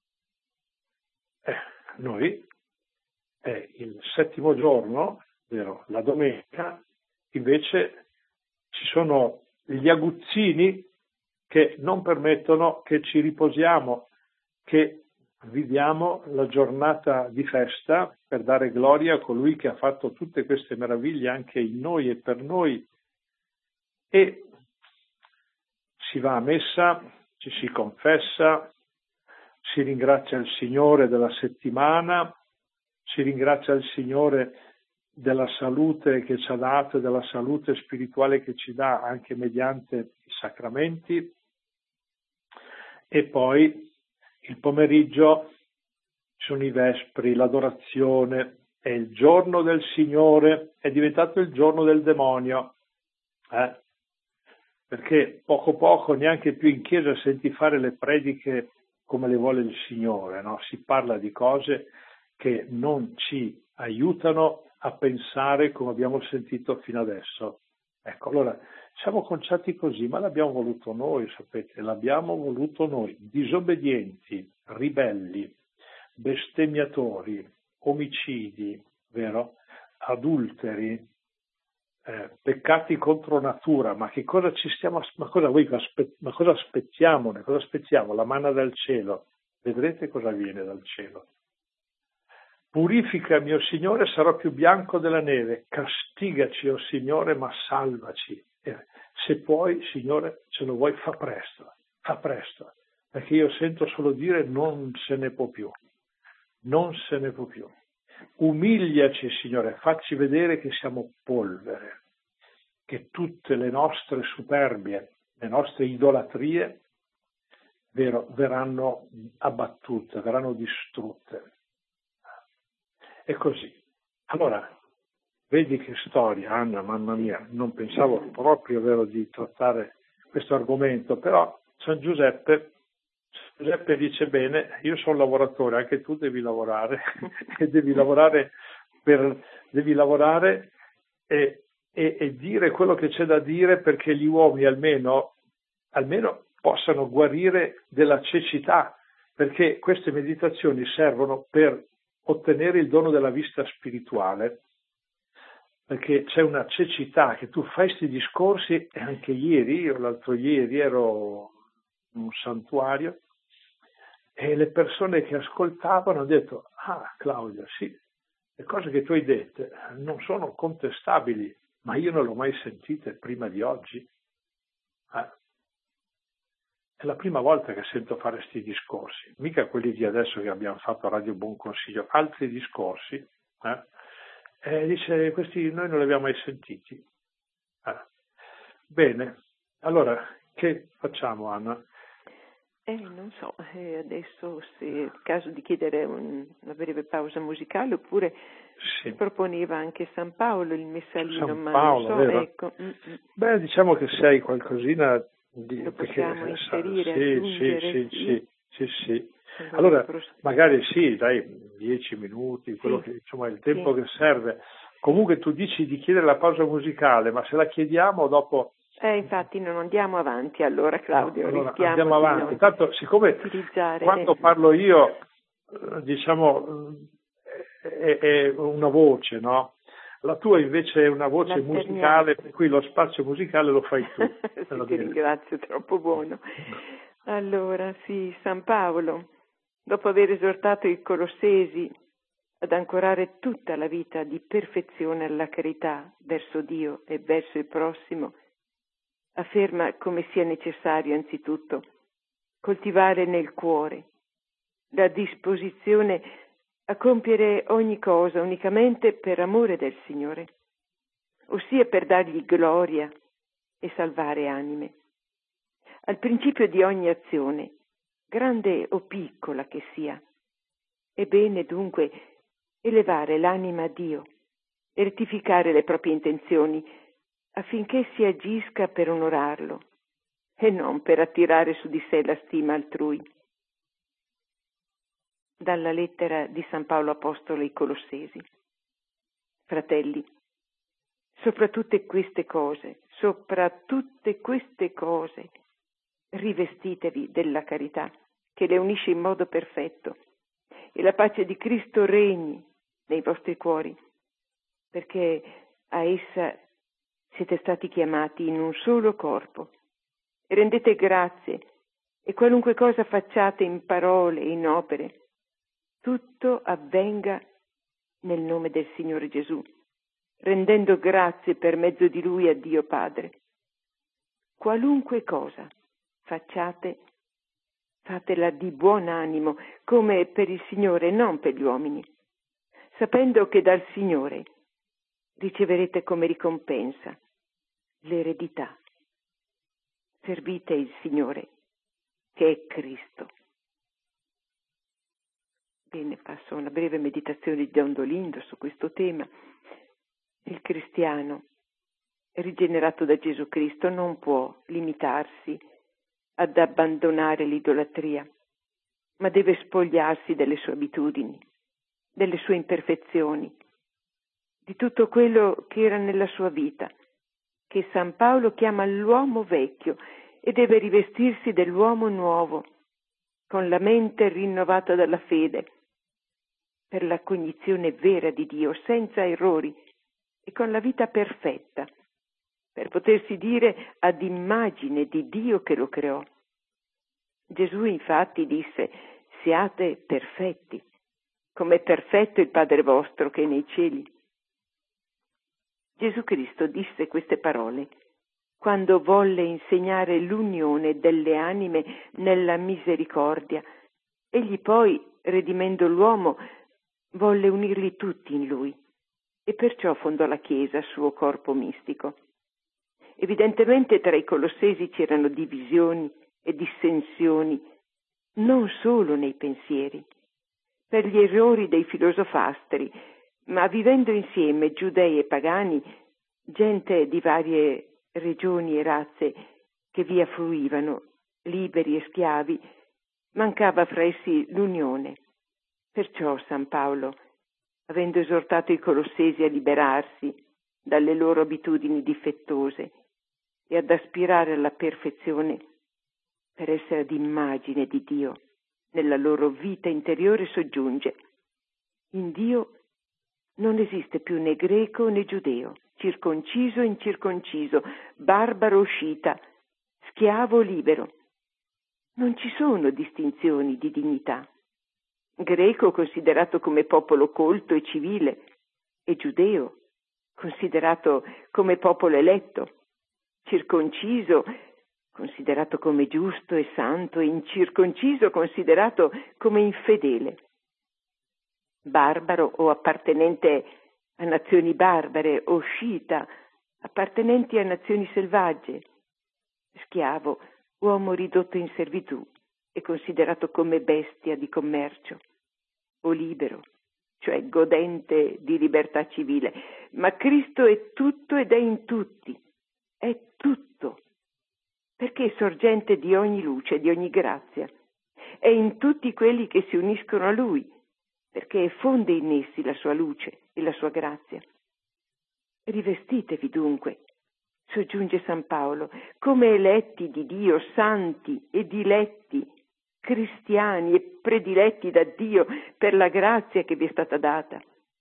Noi il settimo giorno, vero, la domenica, invece ci sono gli aguzzini che non permettono che ci riposiamo, che viviamo la giornata di festa per dare gloria a colui che ha fatto tutte queste meraviglie anche in noi e per noi. E si va a messa, ci si confessa, si ringrazia il Signore della settimana, si ringrazia il Signore della salute che ci ha dato e della salute spirituale che ci dà anche mediante i sacramenti. E poi il pomeriggio sono i vespri, l'adorazione, è il giorno del Signore, è diventato il giorno del demonio, perché poco neanche più in chiesa senti fare le prediche come le vuole il Signore, no? Si parla di cose che non ci aiutano a pensare come abbiamo sentito fino adesso. Ecco, allora siamo conciati così, ma l'abbiamo voluto noi, sapete, l'abbiamo voluto noi, disobbedienti, ribelli, bestemmiatori, omicidi, vero? Adulteri, peccati contro natura, ma che cosa ci stiamo, ma cosa aspettiamo? Cosa aspettiamo? La manna dal cielo, vedrete cosa viene dal cielo. Purificami, o Signore, sarò più bianco della neve, castigaci, o Signore, ma salvaci. Se puoi, Signore, se lo vuoi, fa presto, perché io sento solo dire non se ne può più, non se ne può più. Umiliaci, Signore, facci vedere che siamo polvere, che tutte le nostre superbie, le nostre idolatrie, verranno abbattute, verranno distrutte. E così. Allora, vedi che storia, Anna, mamma mia, non pensavo proprio, vero, di trattare questo argomento, però San Giuseppe dice bene, io sono lavoratore, anche tu devi lavorare, e devi lavorare e dire quello che c'è da dire perché gli uomini almeno possano guarire della cecità, perché queste meditazioni servono per ottenere il dono della vista spirituale, perché c'è una cecità che tu fai questi discorsi, e anche l'altro ieri ero in un santuario e le persone che ascoltavano hanno detto: ah, Claudio, sì, le cose che tu hai dette non sono contestabili, ma io non l'ho mai sentite prima di oggi. È la prima volta che sento fare questi discorsi, mica quelli di adesso che abbiamo fatto a Radio Buon Consiglio, altri discorsi. Dice, questi noi non li abbiamo mai sentiti. Bene, allora che facciamo, Anna? Non so, adesso se è il caso di chiedere una breve pausa musicale oppure si proponeva anche San Paolo il messalino, San ma Paolo, non so, vero? ecco. Beh, diciamo che se hai qualcosina lo possiamo inserire, aggiungere. Sì. Allora, magari dai, 10 minuti, quello che, insomma, il tempo che serve. Comunque tu dici di chiedere la pausa musicale, ma se la chiediamo dopo... infatti non andiamo avanti allora, Claudio, allora, rischiamo andiamo avanti. Tanto, siccome utilizzare... quando parlo io, diciamo, è una voce, no? La tua invece è una voce musicale, per cui lo spazio musicale lo fai tu. Sì, ti ringrazio, troppo buono. Allora, sì, San Paolo, dopo aver esortato i Colossesi ad ancorare tutta la vita di perfezione alla carità verso Dio e verso il prossimo, afferma come sia necessario anzitutto coltivare nel cuore la disposizione a compiere ogni cosa unicamente per amore del Signore, ossia per dargli gloria e salvare anime. Al principio di ogni azione, grande o piccola che sia, è bene dunque elevare l'anima a Dio e rettificare le proprie intenzioni affinché si agisca per onorarlo e non per attirare su di sé la stima altrui. Dalla lettera di San Paolo Apostolo ai Colossesi. Fratelli, sopra tutte queste cose, rivestitevi della carità che le unisce in modo perfetto e la pace di Cristo regni nei vostri cuori, perché a essa siete stati chiamati in un solo corpo. E rendete grazie e qualunque cosa facciate in parole e in opere, tutto avvenga nel nome del Signore Gesù, rendendo grazie per mezzo di Lui a Dio Padre. Qualunque cosa facciate, fatela di buon animo, come per il Signore, non per gli uomini, sapendo che dal Signore riceverete come ricompensa l'eredità. Servite il Signore, che è Cristo. Bene, passo a una breve meditazione di Don Dolindo su questo tema. Il cristiano, rigenerato da Gesù Cristo, non può limitarsi ad abbandonare l'idolatria, ma deve spogliarsi delle sue abitudini, delle sue imperfezioni, di tutto quello che era nella sua vita, che San Paolo chiama l'uomo vecchio, e deve rivestirsi dell'uomo nuovo, con la mente rinnovata dalla fede, per la cognizione vera di Dio, senza errori, e con la vita perfetta, per potersi dire ad immagine di Dio che lo creò. Gesù infatti disse: siate perfetti, come è perfetto il Padre vostro che è nei cieli. Gesù Cristo disse queste parole quando volle insegnare l'unione delle anime nella misericordia. Egli poi, redimendo l'uomo, volle unirli tutti in lui e perciò fondò la Chiesa, suo corpo mistico. Evidentemente tra i Colossesi c'erano divisioni e dissensioni, non solo nei pensieri, per gli errori dei filosofastri, ma vivendo insieme giudei e pagani, gente di varie regioni e razze che vi affluivano, liberi e schiavi, mancava fra essi l'unione. Perciò San Paolo, avendo esortato i Colossesi a liberarsi dalle loro abitudini difettose e ad aspirare alla perfezione per essere ad immagine di Dio nella loro vita interiore, soggiunge: in Dio non esiste più né greco né giudeo, circonciso o incirconciso, barbaro o scita, schiavo o libero. Non ci sono distinzioni di dignità. Greco considerato come popolo colto e civile, e giudeo considerato come popolo eletto, circonciso considerato come giusto e santo, e incirconciso considerato come infedele. Barbaro o appartenente a nazioni barbare, o scita, appartenenti a nazioni selvagge. Schiavo, uomo ridotto in servitù e considerato come bestia di commercio. O libero, cioè godente di libertà civile. Ma Cristo è tutto ed è in tutti. È tutto. Perché è sorgente di ogni luce, di ogni grazia. È in tutti quelli che si uniscono a Lui, perché fonde in essi la sua luce e la sua grazia. Rivestitevi dunque, soggiunge San Paolo, come eletti di Dio, santi e diletti, cristiani e prediletti da Dio per la grazia che vi è stata data,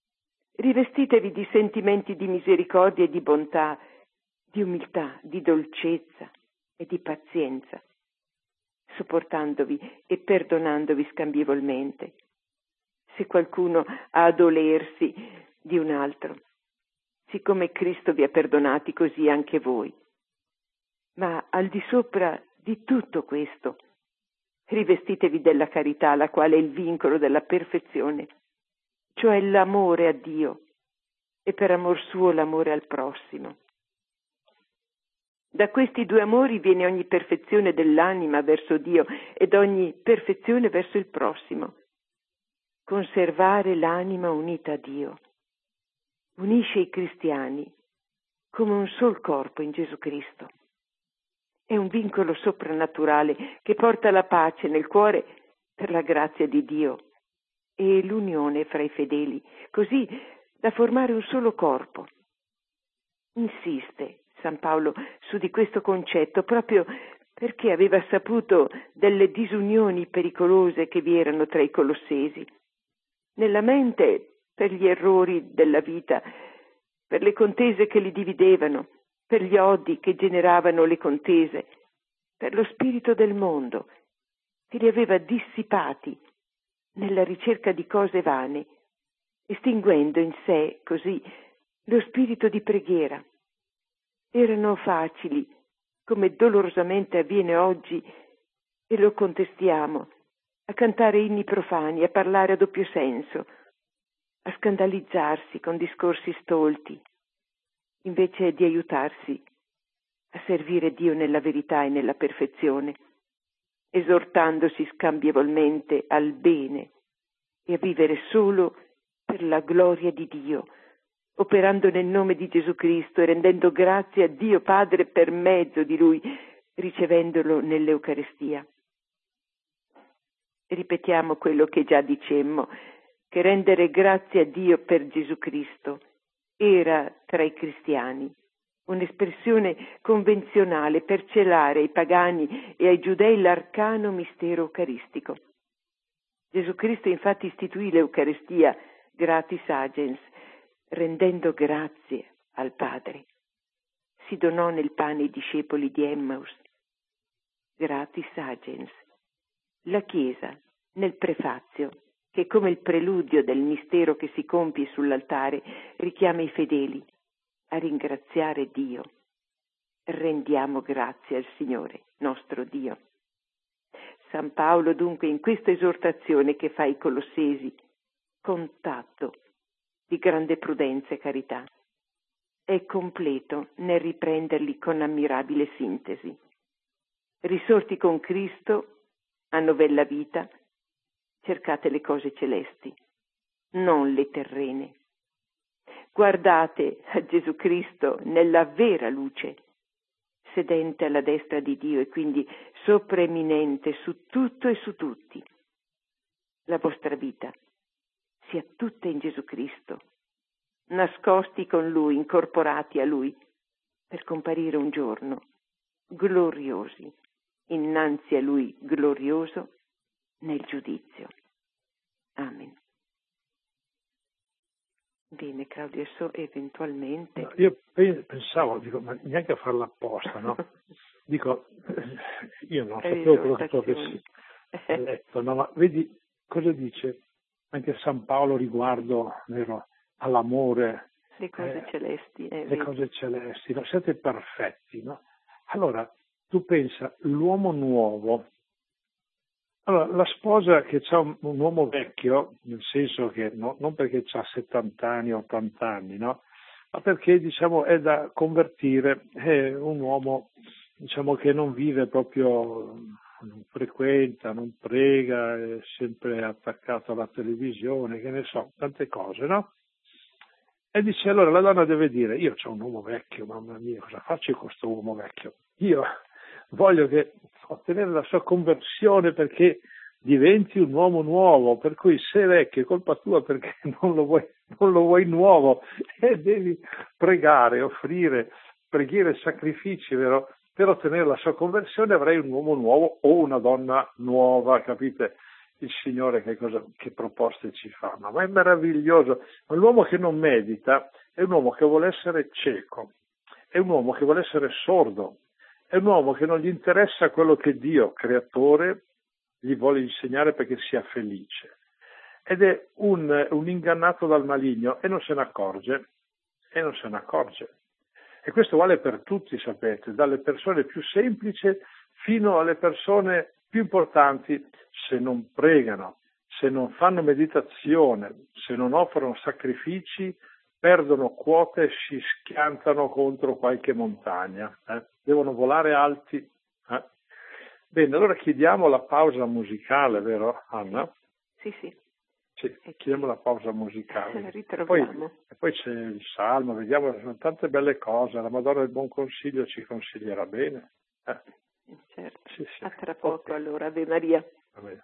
Rivestitevi di sentimenti di misericordia e di bontà, di umiltà, di dolcezza e di pazienza, sopportandovi e perdonandovi scambievolmente. Se qualcuno ha a dolersi di un altro, siccome Cristo vi ha perdonati, così anche voi. Ma al di sopra di tutto questo, rivestitevi della carità, la quale è il vincolo della perfezione, cioè l'amore a Dio e per amor suo l'amore al prossimo. Da questi due amori viene ogni perfezione dell'anima verso Dio ed ogni perfezione verso il prossimo. Conservare l'anima unita a Dio unisce i cristiani come un sol corpo in Gesù Cristo. È un vincolo soprannaturale che porta la pace nel cuore per la grazia di Dio e l'unione fra i fedeli, così da formare un solo corpo. Insiste San Paolo su di questo concetto proprio perché aveva saputo delle disunioni pericolose che vi erano tra i colossesi. Nella mente per gli errori della vita, per le contese che li dividevano, per gli odi che generavano le contese, per lo spirito del mondo che li aveva dissipati nella ricerca di cose vane, estinguendo in sé così lo spirito di preghiera. Erano facili, come dolorosamente avviene oggi, e lo contestiamo, a cantare inni profani, a parlare a doppio senso, a scandalizzarsi con discorsi stolti, invece di aiutarsi a servire Dio nella verità e nella perfezione, esortandosi scambievolmente al bene e a vivere solo per la gloria di Dio, operando nel nome di Gesù Cristo e rendendo grazie a Dio Padre per mezzo di Lui, ricevendolo nell'Eucaristia. Ripetiamo quello che già dicemmo, che rendere grazie a Dio per Gesù Cristo era tra i cristiani un'espressione convenzionale per celare ai pagani e ai giudei l'arcano mistero eucaristico. Gesù Cristo infatti istituì l'Eucaristia gratis agens, rendendo grazie al Padre. Si donò nel pane ai discepoli di Emmaus. Gratis agens. La Chiesa, nel prefazio, che come il preludio del mistero che si compie sull'altare, richiama i fedeli a ringraziare Dio. Rendiamo grazie al Signore, nostro Dio. San Paolo dunque in questa esortazione che fa ai Colossesi, contatto di grande prudenza e carità, è completo nel riprenderli con ammirabile sintesi. Risorti con Cristo a novella vita, cercate le cose celesti, non le terrene. Guardate a Gesù Cristo nella vera luce, sedente alla destra di Dio e quindi sopraeminente su tutto e su tutti. La vostra vita sia tutta in Gesù Cristo, nascosti con Lui, incorporati a Lui, per comparire un giorno gloriosi, innanzi a Lui glorioso, nel giudizio. Amen. Bene, Claudio, adesso eventualmente... No, io pensavo, dico, ma neanche a farla apposta, no? Dico, io non sapevo quello che tu avessi letto, no? Ma vedi cosa dice anche San Paolo riguardo, vero, all'amore. Le cose celesti. Le cose celesti, no? Siete perfetti, no? Allora, tu pensa, l'uomo nuovo. Allora, la sposa che ha un uomo vecchio, nel senso che non perché ha 70 anni o 80 anni, no? Ma perché, diciamo, è da convertire, è un uomo, diciamo, che non vive proprio, non frequenta, non prega, è sempre attaccato alla televisione, che ne so, tante cose, no? E dice, allora la donna deve dire, io ho un uomo vecchio, mamma mia, cosa faccio con questo uomo vecchio? Io voglio ottenere la sua conversione perché diventi un uomo nuovo, per cui se è vecchio è colpa tua perché non lo vuoi nuovo e devi pregare, offrire preghiere e sacrifici, vero? Per ottenere la sua conversione avrai un uomo nuovo o una donna nuova, capite? il Signore che proposte ci fa, ma è meraviglioso. Ma l'uomo che non medita è un uomo che vuole essere cieco, è un uomo che vuole essere sordo, è un uomo che non gli interessa quello che Dio, creatore, gli vuole insegnare perché sia felice. Ed è un ingannato dal maligno e non se ne accorge. E questo vale per tutti, sapete, dalle persone più semplici fino alle persone più importanti. Se non pregano, se non fanno meditazione, se non offrono sacrifici, perdono quote e si schiantano contro qualche montagna. Devono volare alti. Bene, allora chiediamo la pausa musicale, vero Anna? Sì, sì. Sì, chiediamo la pausa musicale. Ritroviamo. E poi c'è il Salmo, vediamo, sono tante belle cose, la Madonna del Buon Consiglio ci consiglierà bene. Certo. Sì. A tra poco allora, Ave Maria. Va bene.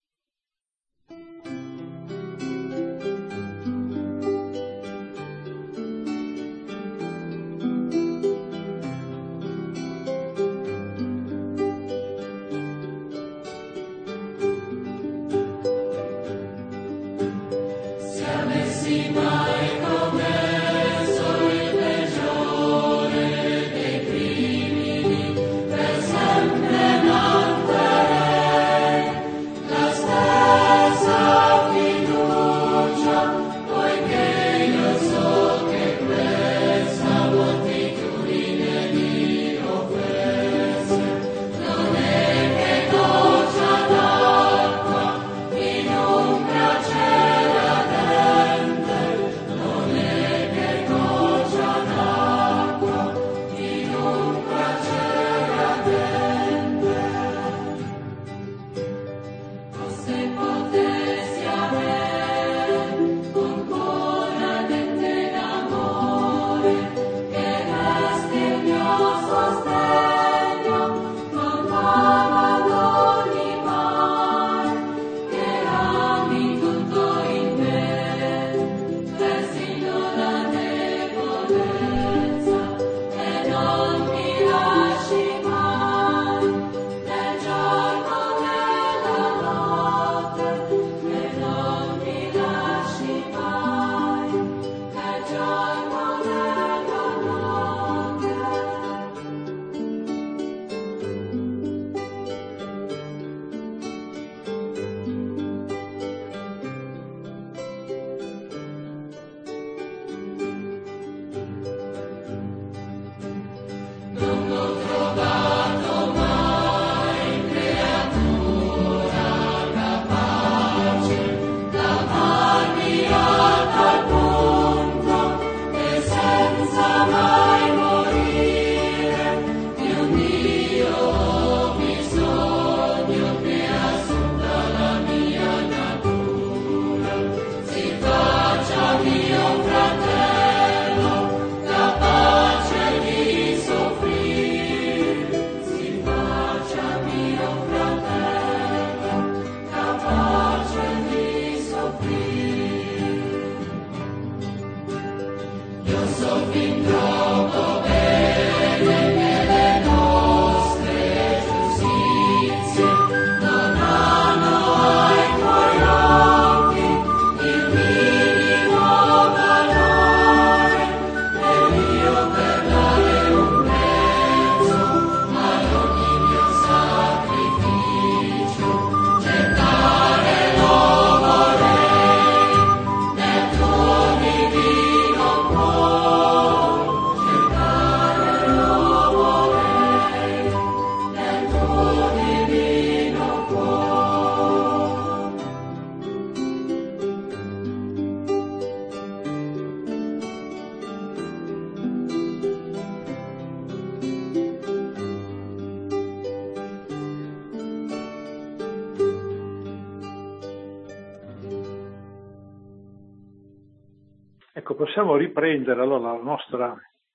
Ecco, possiamo riprendere allora la nostra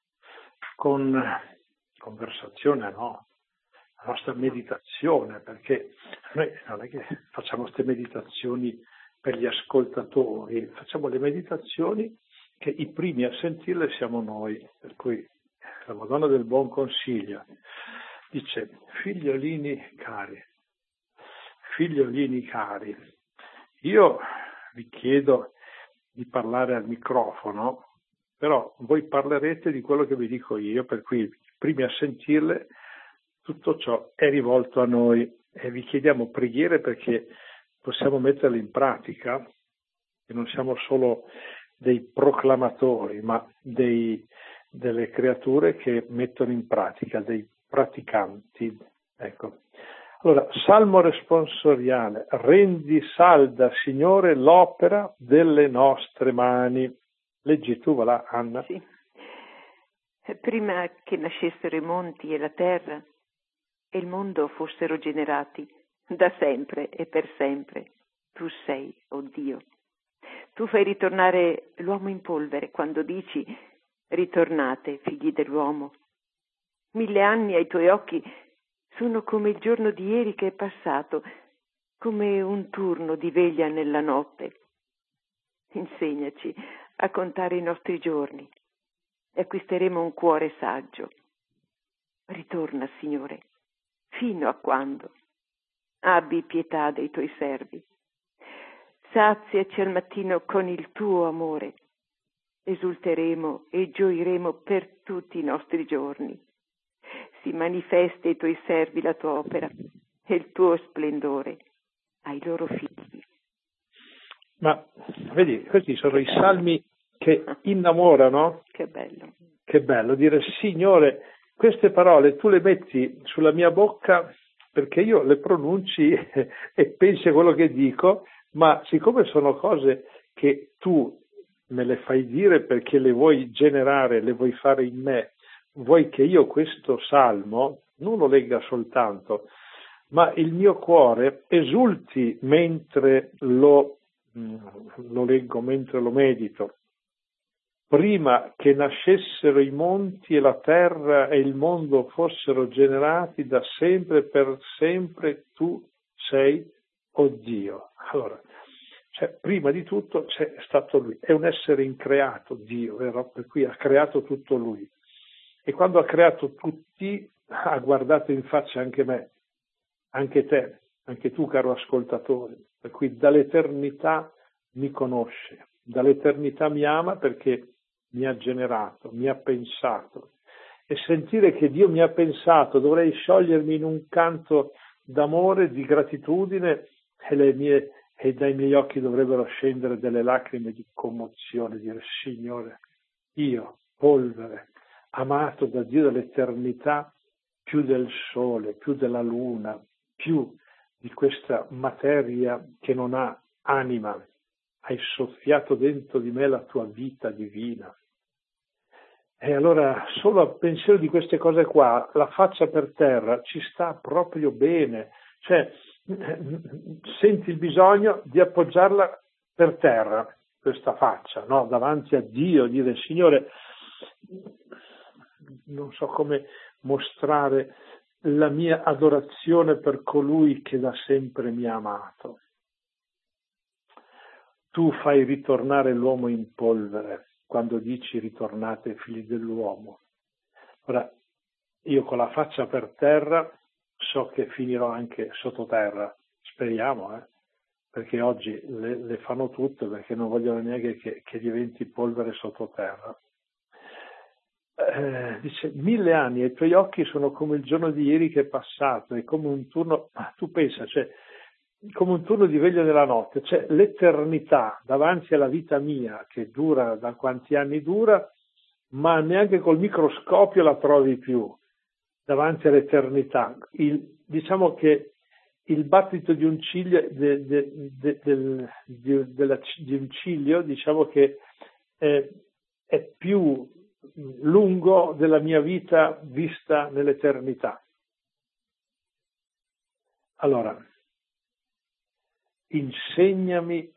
conversazione, no? La nostra meditazione, perché noi non è che facciamo queste meditazioni per gli ascoltatori, facciamo le meditazioni che i primi a sentirle siamo noi, per cui la Madonna del Buon Consiglio dice: figliolini cari, figliolini cari, io vi chiedo di parlare al microfono, però voi parlerete di quello che vi dico io, per cui i primi a sentirle, tutto ciò è rivolto a noi e vi chiediamo preghiere perché possiamo metterle in pratica, e non siamo solo dei proclamatori, ma delle creature che mettono in pratica, dei praticanti. Ecco. Allora, Salmo responsoriale: rendi salda, Signore, l'opera delle nostre mani. Leggi tu, va là, Anna. Sì. Prima che nascessero i monti e la terra e il mondo fossero generati, da sempre e per sempre, tu sei, oh Dio. Tu fai ritornare l'uomo in polvere quando dici: ritornate, figli dell'uomo. 1000 anni ai tuoi occhi sono come il giorno di ieri che è passato, come un turno di veglia nella notte. Insegnaci a contare i nostri giorni e acquisteremo un cuore saggio. Ritorna, Signore, fino a quando? Abbi pietà dei tuoi servi. Saziaci al mattino con il tuo amore. Esulteremo e gioiremo per tutti i nostri giorni. Si manifesti ai tuoi servi la tua opera e il tuo splendore ai loro figli. Ma vedi, questi sono i salmi che innamorano. Che bello. Che bello dire: Signore, queste parole tu le metti sulla mia bocca perché io le pronunci e pensi a quello che dico, ma siccome sono cose che tu me le fai dire perché le vuoi generare, le vuoi fare in me, vuoi che io questo salmo non lo legga soltanto, ma il mio cuore esulti mentre lo leggo, mentre lo medito. Prima che nascessero i monti e la terra e il mondo fossero generati, da sempre per sempre tu sei, oh Dio. Allora, prima di tutto c'è stato Lui, è un essere increato, Dio, vero? Per cui ha creato tutto Lui. E quando ha creato tutti, ha guardato in faccia anche me, anche te, anche tu, caro ascoltatore. Per cui dall'eternità mi conosce, dall'eternità mi ama perché mi ha generato, mi ha pensato. E sentire che Dio mi ha pensato, dovrei sciogliermi in un canto d'amore, di gratitudine, e dai miei occhi dovrebbero scendere delle lacrime di commozione, dire: Signore, io, polvere, amato da Dio dall'eternità, più del sole, più della luna, più di questa materia che non ha anima, hai soffiato dentro di me la tua vita divina. E allora solo al pensiero di queste cose qua, la faccia per terra ci sta proprio bene, cioè senti il bisogno di appoggiarla per terra, questa faccia, no? Davanti a Dio, dire: Signore, non so come mostrare la mia adorazione per colui che da sempre mi ha amato. Tu fai ritornare l'uomo in polvere quando dici: ritornate, figli dell'uomo. Ora, io con la faccia per terra so che finirò anche sottoterra, speriamo, perché oggi le fanno tutte perché non vogliono neanche che diventi polvere sottoterra. Dice: 1000 anni ai tuoi occhi sono come il giorno di ieri che è passato, è come un turno, tu pensa, come un turno di veglia nella notte, l'eternità davanti alla vita mia che dura da quanti anni dura, ma neanche col microscopio la trovi più davanti all'eternità. Diciamo che il battito di un ciglio, di un ciglio, diciamo che è più lungo della mia vita vista nell'eternità. Allora, insegnaci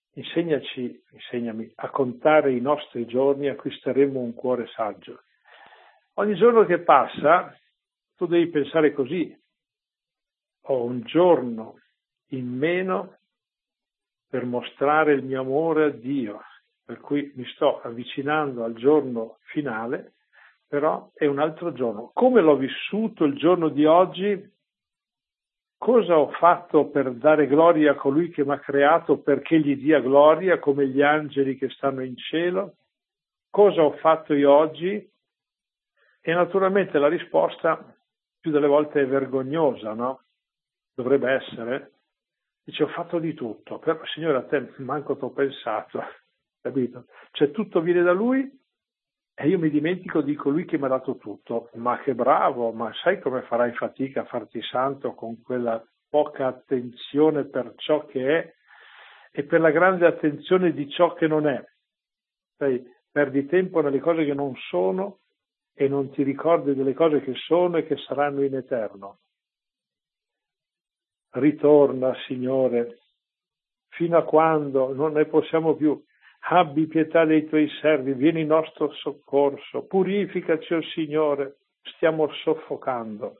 a contare i nostri giorni, acquisteremo un cuore saggio. Ogni giorno che passa, tu devi pensare così: ho un giorno in meno per mostrare il mio amore a Dio, per cui mi sto avvicinando al giorno finale, però è un altro giorno. Come l'ho vissuto il giorno di oggi cosa ho fatto per dare gloria a colui che mi ha creato perché gli dia gloria come gli angeli che stanno in cielo? Cosa ho fatto io oggi? E naturalmente la risposta più delle volte è vergognosa, no? Dovrebbe essere. Dice, ho fatto di tutto, però Signore a te manco t'ho pensato, capito? Cioè tutto viene da Lui e io mi dimentico di colui che mi ha dato tutto. Ma che bravo, ma sai come farai fatica a farti santo con quella poca attenzione per ciò che è e per la grande attenzione di ciò che non è. Sai, perdi tempo nelle cose che non sono e non ti ricordi delle cose che sono e che saranno in eterno. Ritorna, Signore, fino a quando non ne possiamo più. Abbi pietà dei tuoi servi, vieni in nostro soccorso, purificaci, oh Signore, stiamo soffocando.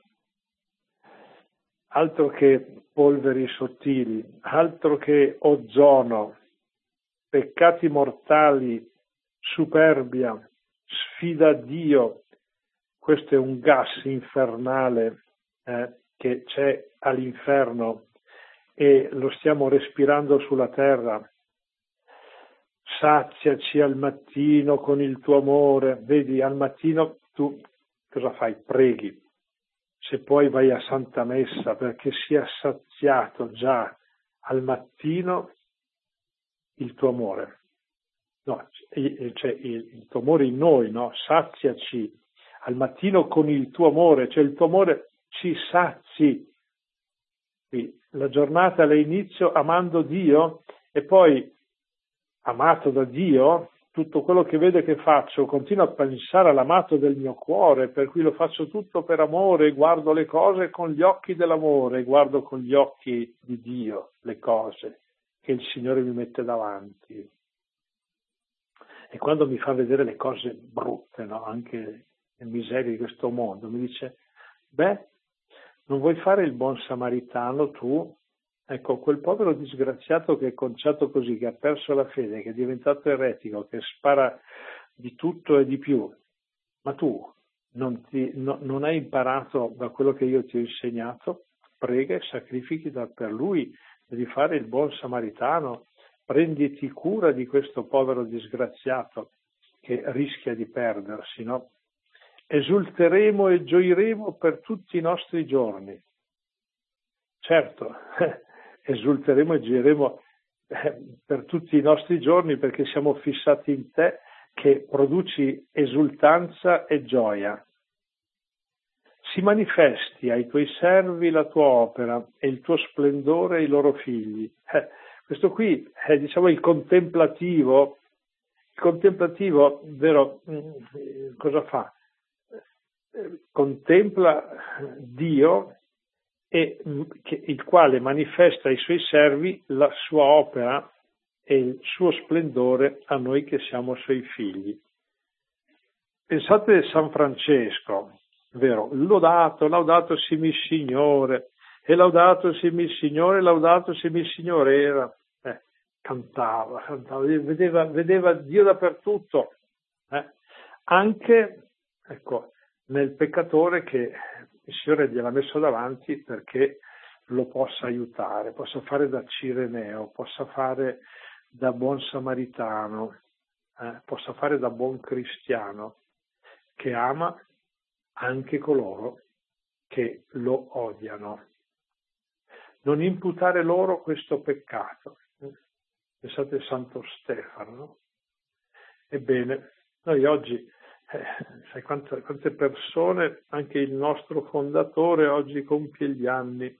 Altro che polveri sottili, altro che ozono, peccati mortali, superbia, sfida a Dio. Questo è un gas infernale che c'è all'inferno e lo stiamo respirando sulla terra. Saziaci al mattino con il tuo amore. Vedi, al mattino tu cosa fai? Preghi. Se poi vai a Santa Messa perché sia saziato già al mattino il tuo amore. No, cioè il tuo amore in noi, no? Saziaci al mattino con il tuo amore, cioè il tuo amore ci sazi. La giornata la inizio amando Dio e poi, amato da Dio, tutto quello che vede che faccio, continuo a pensare all'amato del mio cuore, per cui lo faccio tutto per amore, guardo le cose con gli occhi dell'amore, guardo con gli occhi di Dio le cose che il Signore mi mette davanti. E quando mi fa vedere le cose brutte, no? Anche le miserie di questo mondo, mi dice, non vuoi fare il buon samaritano tu? Ecco, quel povero disgraziato che è conciato così, che ha perso la fede, che è diventato eretico, che spara di tutto e di più, ma tu non hai imparato da quello che io ti ho insegnato? Prega e sacrifichi per lui, devi fare il buon samaritano, prenditi cura di questo povero disgraziato che rischia di perdersi, no? Esulteremo e gioiremo per tutti i nostri giorni. Certo, esulteremo e gioiremo per tutti i nostri giorni perché siamo fissati in te che produci esultanza e gioia. Si manifesti ai tuoi servi la tua opera e il tuo splendore ai loro figli. Questo qui è, diciamo, il contemplativo. Il contemplativo, vero, cosa fa? Contempla Dio e il quale manifesta ai suoi servi la sua opera e il suo splendore a noi che siamo suoi figli. Pensate a San Francesco, vero? Laudato simi Signore, e laudato simi Signore, laudato simi Signore, era, cantava, vedeva Dio dappertutto, anche, ecco, nel peccatore che il Signore gliel'ha messo davanti perché lo possa aiutare, possa fare da Cireneo, possa fare da buon samaritano, possa fare da buon cristiano che ama anche coloro che lo odiano. Non imputare loro questo peccato. Pensate a Santo Stefano, no? Ebbene, noi oggi sai quante persone, anche il nostro fondatore oggi compie gli anni,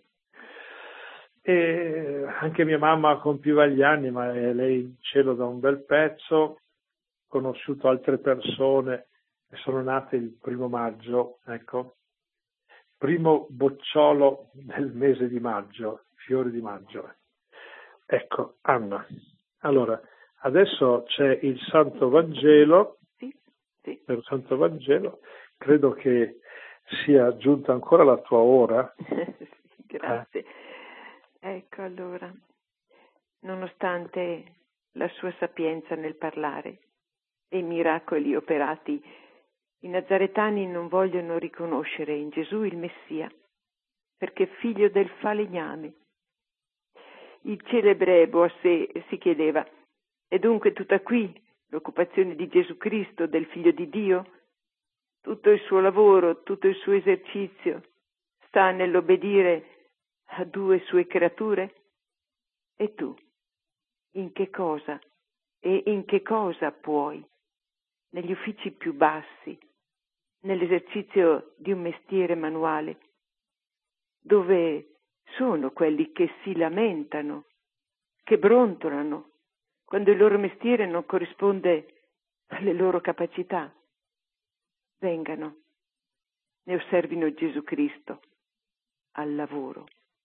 e anche mia mamma compiva gli anni, ma è lei in cielo da un bel pezzo. Ho conosciuto altre persone che sono nate il 1° maggio, ecco, primo bocciolo del mese di maggio, fiori di maggio. Ecco, Anna, allora, adesso c'è il Santo Vangelo. Sì. Per il Santo Vangelo, credo che sia giunta ancora la tua ora. Grazie. Ecco, allora, nonostante la sua sapienza nel parlare e i miracoli operati, i nazaretani non vogliono riconoscere in Gesù il Messia perché figlio del falegname. Il celebre Boissé si chiedeva: è dunque tutta qui l'occupazione di Gesù Cristo, del Figlio di Dio? Tutto il suo lavoro, tutto il suo esercizio sta nell'obbedire a due sue creature? E tu, in che cosa e in che cosa puoi, negli uffici più bassi, nell'esercizio di un mestiere manuale, dove sono quelli che si lamentano, che brontolano, quando il loro mestiere non corrisponde alle loro capacità? Vengano, ne osservino Gesù Cristo al lavoro.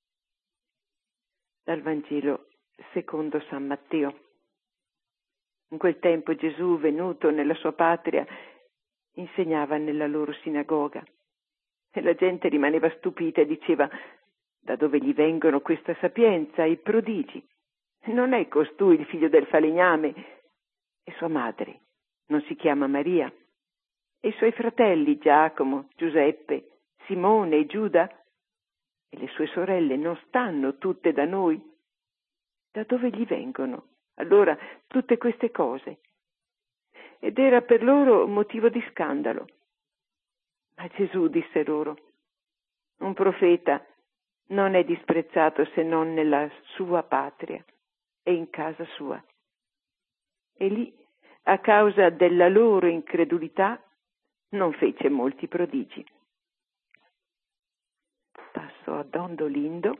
Dal Vangelo secondo San Matteo. In quel tempo Gesù, venuto nella sua patria, insegnava nella loro sinagoga e la gente rimaneva stupita e diceva: da dove gli vengono questa sapienza e i prodigi? Non è costui il figlio del falegname? E sua madre non si chiama Maria? E i suoi fratelli Giacomo, Giuseppe, Simone e Giuda? E le sue sorelle non stanno tutte da noi? Da dove gli vengono allora tutte queste cose? Ed era per loro motivo di scandalo. Ma Gesù disse loro: un profeta non è disprezzato se non nella sua patria e in casa sua. E lì, a causa della loro incredulità, non fece molti prodigi. Passo a Don Dolindo.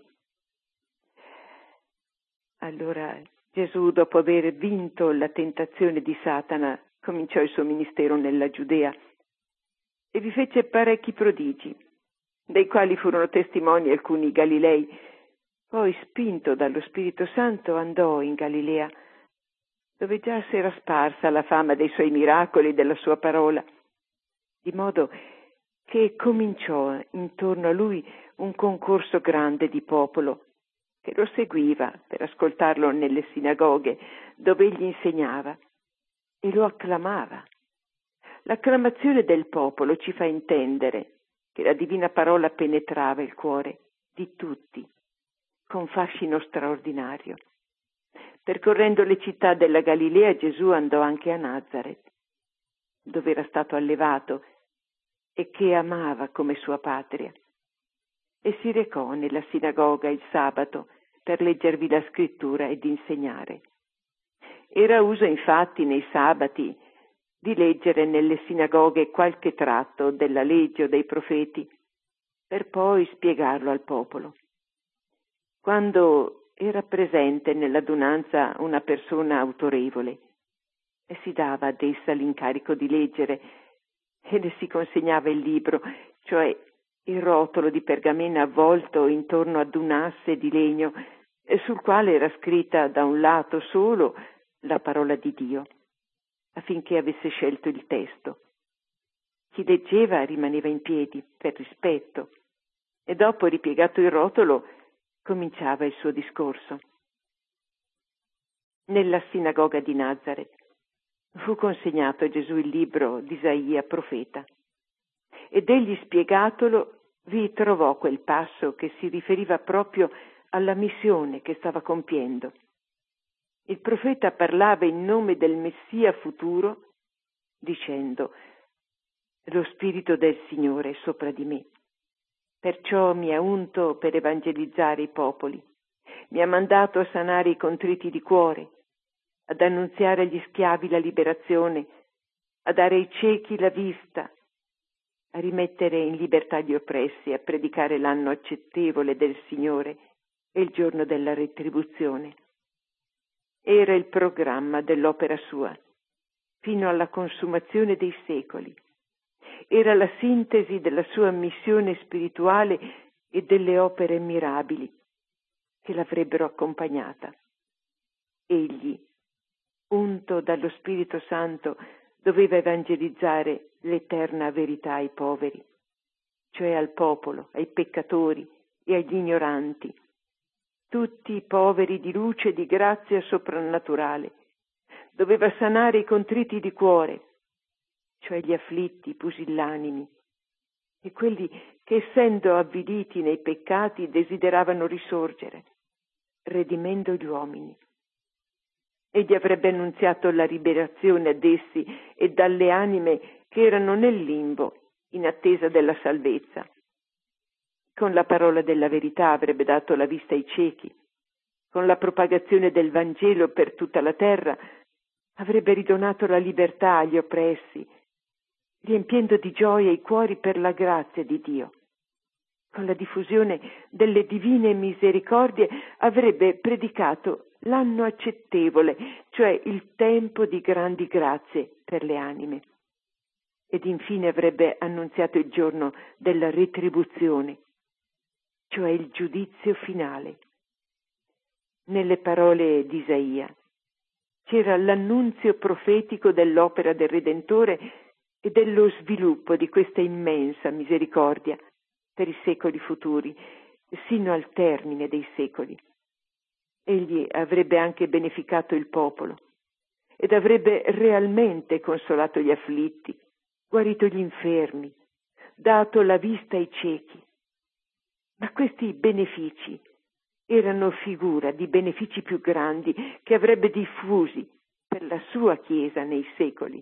Allora Gesù, dopo aver vinto la tentazione di Satana, cominciò il suo ministero nella Giudea e vi fece parecchi prodigi, dei quali furono testimoni alcuni Galilei. Poi, spinto dallo Spirito Santo, andò in Galilea, dove già si era sparsa la fama dei suoi miracoli e della sua parola, di modo che cominciò intorno a lui un concorso grande di popolo che lo seguiva per ascoltarlo nelle sinagoghe dove egli insegnava e lo acclamava. L'acclamazione del popolo ci fa intendere che la divina parola penetrava il cuore di tutti con fascino straordinario. Percorrendo le città della Galilea, Gesù andò anche a Nazaret, dove era stato allevato e che amava come sua patria, e si recò nella sinagoga il sabato per leggervi la scrittura ed insegnare. Era uso infatti nei sabati di leggere nelle sinagoghe qualche tratto della legge o dei profeti, per poi spiegarlo al popolo. Quando era presente nell'adunanza una persona autorevole, e si dava ad essa l'incarico di leggere e le si consegnava il libro, cioè il rotolo di pergamena avvolto intorno ad un'asse di legno sul quale era scritta da un lato solo la parola di Dio, affinché avesse scelto il testo. Chi leggeva rimaneva in piedi per rispetto e dopo, ripiegato il rotolo, cominciava il suo discorso. Nella sinagoga di Nazaret fu consegnato a Gesù il libro di Isaia profeta ed egli, spiegatolo, vi trovò quel passo che si riferiva proprio alla missione che stava compiendo. Il profeta parlava in nome del Messia futuro, dicendo: lo Spirito del Signore è sopra di me, perciò mi ha unto per evangelizzare i popoli, mi ha mandato a sanare i contriti di cuore, ad annunziare agli schiavi la liberazione, a dare ai ciechi la vista, a rimettere in libertà gli oppressi, a predicare l'anno accettevole del Signore e il giorno della retribuzione. Era il programma dell'opera sua, fino alla consumazione dei secoli. Era la sintesi della sua missione spirituale e delle opere mirabili che l'avrebbero accompagnata. Egli, unto dallo Spirito Santo, doveva evangelizzare l'eterna verità ai poveri, cioè al popolo, ai peccatori e agli ignoranti, tutti i poveri di luce e di grazia soprannaturale. Doveva sanare i contriti di cuore, cioè gli afflitti, i pusillanimi, e quelli che, essendo avviliti nei peccati, desideravano risorgere, redimendo gli uomini. Egli avrebbe annunziato la liberazione ad essi e dalle anime che erano nel limbo in attesa della salvezza. Con la parola della verità avrebbe dato la vista ai ciechi. Con la propagazione del Vangelo per tutta la terra avrebbe ridonato la libertà agli oppressi, riempiendo di gioia i cuori per la grazia di Dio. Con la diffusione delle divine misericordie avrebbe predicato l'anno accettevole, cioè il tempo di grandi grazie per le anime. Ed infine avrebbe annunziato il giorno della retribuzione, cioè il giudizio finale. Nelle parole di Isaia c'era l'annunzio profetico dell'opera del Redentore e dello sviluppo di questa immensa misericordia per i secoli futuri, sino al termine dei secoli. Egli avrebbe anche beneficato il popolo ed avrebbe realmente consolato gli afflitti, guarito gli infermi, dato la vista ai ciechi. Ma questi benefici erano figura di benefici più grandi che avrebbe diffusi per la sua Chiesa nei secoli.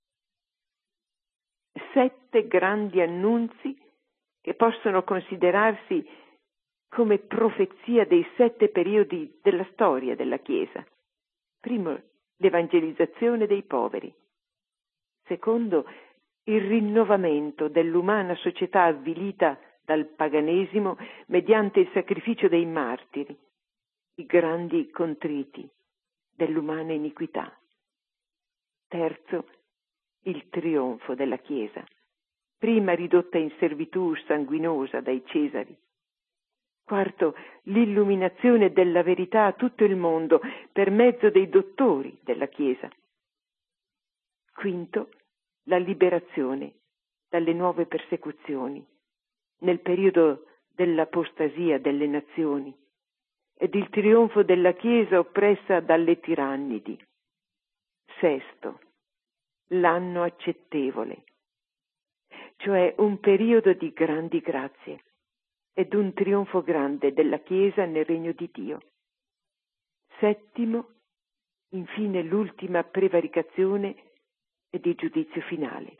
7 grandi annunzi che possono considerarsi come profezia dei 7 periodi della storia della Chiesa. Primo, l'evangelizzazione dei poveri. Secondo, il rinnovamento dell'umana società avvilita dal paganesimo mediante il sacrificio dei martiri, i grandi contriti dell'umana iniquità. Terzo, il trionfo della Chiesa, prima ridotta in servitù sanguinosa dai Cesari. Quarto, l'illuminazione della verità a tutto il mondo per mezzo dei dottori della Chiesa. Quinto, la liberazione dalle nuove persecuzioni nel periodo dell'apostasia delle nazioni ed il trionfo della Chiesa oppressa dalle tirannidi. Sesto, l'anno accettevole, cioè un periodo di grandi grazie ed un trionfo grande della Chiesa nel regno di Dio. Settimo, infine l'ultima prevaricazione ed il giudizio finale.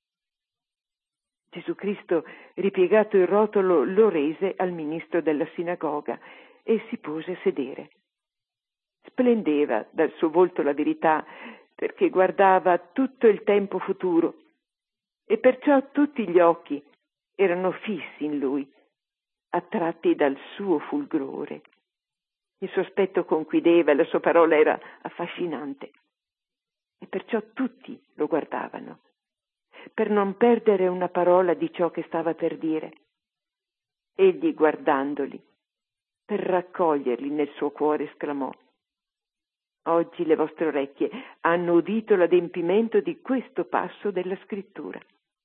Gesù Cristo, ripiegato il rotolo, lo rese al ministro della sinagoga e si pose a sedere. Splendeva dal suo volto la verità, perché guardava tutto il tempo futuro, e perciò tutti gli occhi erano fissi in lui, attratti dal suo fulgore. Il suo aspetto conquideva e la sua parola era affascinante, e perciò tutti lo guardavano, per non perdere una parola di ciò che stava per dire. Egli, guardandoli, per raccoglierli nel suo cuore, esclamò: «Oggi le vostre orecchie hanno udito l'adempimento di questo passo della Scrittura».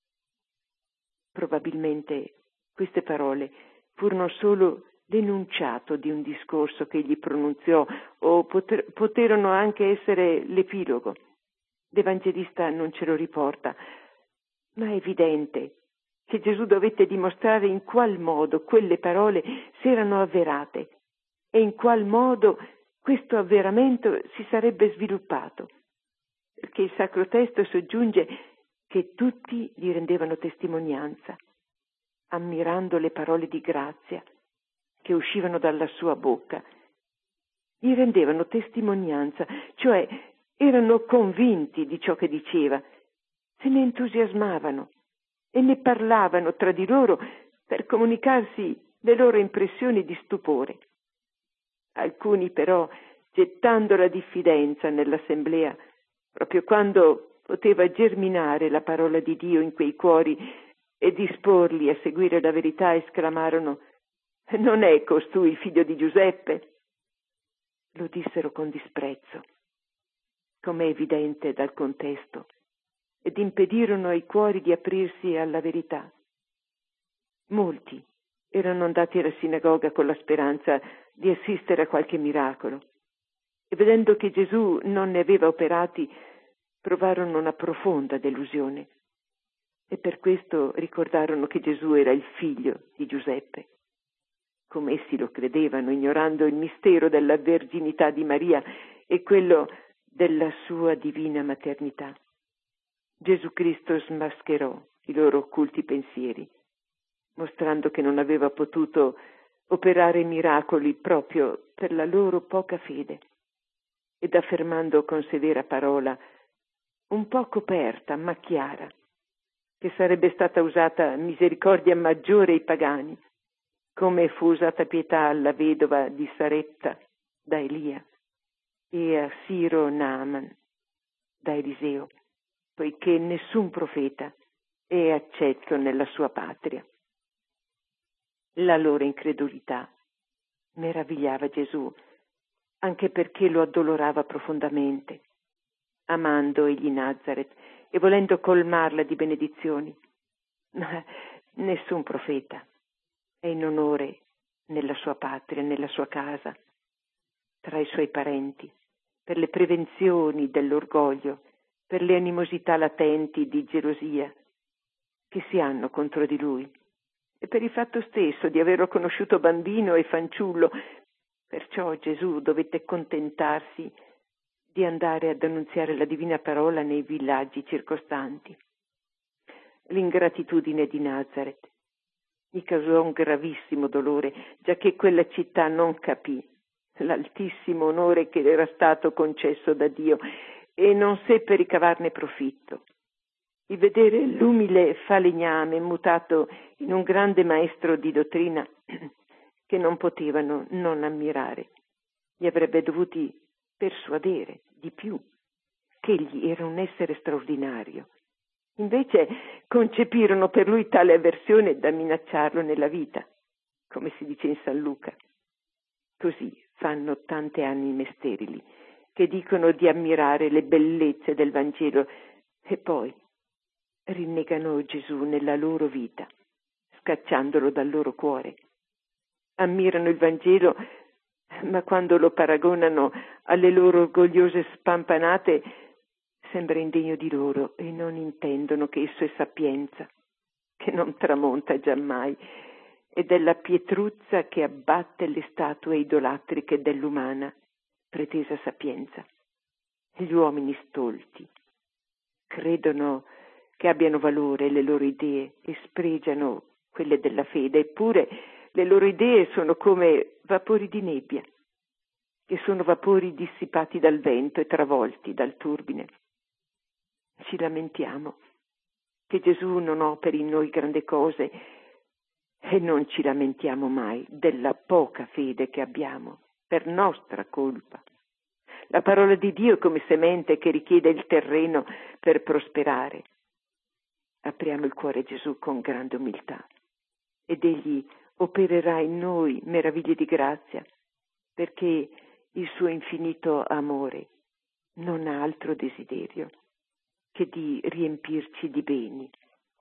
Probabilmente queste parole furono solo l'enunciato di un discorso che egli pronunziò, o poterono anche essere l'epilogo. L'Evangelista non ce lo riporta, ma è evidente che Gesù dovette dimostrare in qual modo quelle parole si erano avverate e in qual modo questo avveramento si sarebbe sviluppato, perché il Sacro Testo soggiunge che tutti gli rendevano testimonianza, ammirando le parole di grazia che uscivano dalla sua bocca. Gli rendevano testimonianza, cioè erano convinti di ciò che diceva, se ne entusiasmavano e ne parlavano tra di loro per comunicarsi le loro impressioni di stupore. Alcuni però, gettando la diffidenza nell'assemblea, proprio quando poteva germinare la parola di Dio in quei cuori e disporli a seguire la verità, esclamarono: «Non è costui il figlio di Giuseppe?» Lo dissero con disprezzo, come è evidente dal contesto, ed impedirono ai cuori di aprirsi alla verità. Molti erano andati alla sinagoga con la speranza di assistere a qualche miracolo, e vedendo che Gesù non ne aveva operati, provarono una profonda delusione. e per questo ricordarono che Gesù era il figlio di Giuseppe, come essi lo credevano, ignorando il mistero della verginità di Maria e quello della sua divina maternità. Gesù Cristo smascherò i loro occulti pensieri, mostrando che non aveva potuto operare miracoli proprio per la loro poca fede, ed affermando con severa parola, un po' coperta ma chiara, che sarebbe stata usata misericordia maggiore ai pagani, come fu usata pietà alla vedova di Sarepta da Elia e a Siro Naaman da Eliseo, poiché nessun profeta è accetto nella sua patria. La loro incredulità meravigliava Gesù, anche perché lo addolorava profondamente, amando egli Nazaret e volendo colmarla di benedizioni. Ma nessun profeta è in onore nella sua patria, nella sua casa, tra i suoi parenti, per le prevenzioni dell'orgoglio, per le animosità latenti di gelosia che si hanno contro di lui, e per il fatto stesso di averlo conosciuto bambino e fanciullo. Perciò Gesù dovette contentarsi di andare ad annunziare la divina parola nei villaggi circostanti. L'ingratitudine di Nazaret gli causò un gravissimo dolore, giacché quella città non capì l'altissimo onore che era stato concesso da Dio e non seppe ricavarne profitto. Il vedere l'umile falegname mutato in un grande maestro di dottrina che non potevano non ammirare, gli avrebbe dovuti persuadere di più che egli era un essere straordinario. Invece concepirono per lui tale avversione da minacciarlo nella vita, come si dice in San Luca. Così fanno tante anime sterili che dicono di ammirare le bellezze del Vangelo e poi rinnegano Gesù nella loro vita, scacciandolo dal loro cuore. Ammirano il Vangelo, ma quando lo paragonano alle loro orgogliose spampanate sembra indegno di loro e non intendono che esso è sapienza, che non tramonta giammai, ed è la pietruzza che abbatte le statue idolatriche dell'umana pretesa sapienza. Gli uomini stolti credono che abbiano valore le loro idee e spregiano quelle della fede, eppure le loro idee sono come vapori di nebbia, che sono vapori dissipati dal vento e travolti dal turbine. Ci lamentiamo che Gesù non operi in noi grandi cose e non ci lamentiamo mai della poca fede che abbiamo per nostra colpa. La parola di Dio è come semente che richiede il terreno per prosperare. Apriamo il cuore a Gesù con grande umiltà ed egli opererà in noi meraviglie di grazia, perché il suo infinito amore non ha altro desiderio che di riempirci di beni.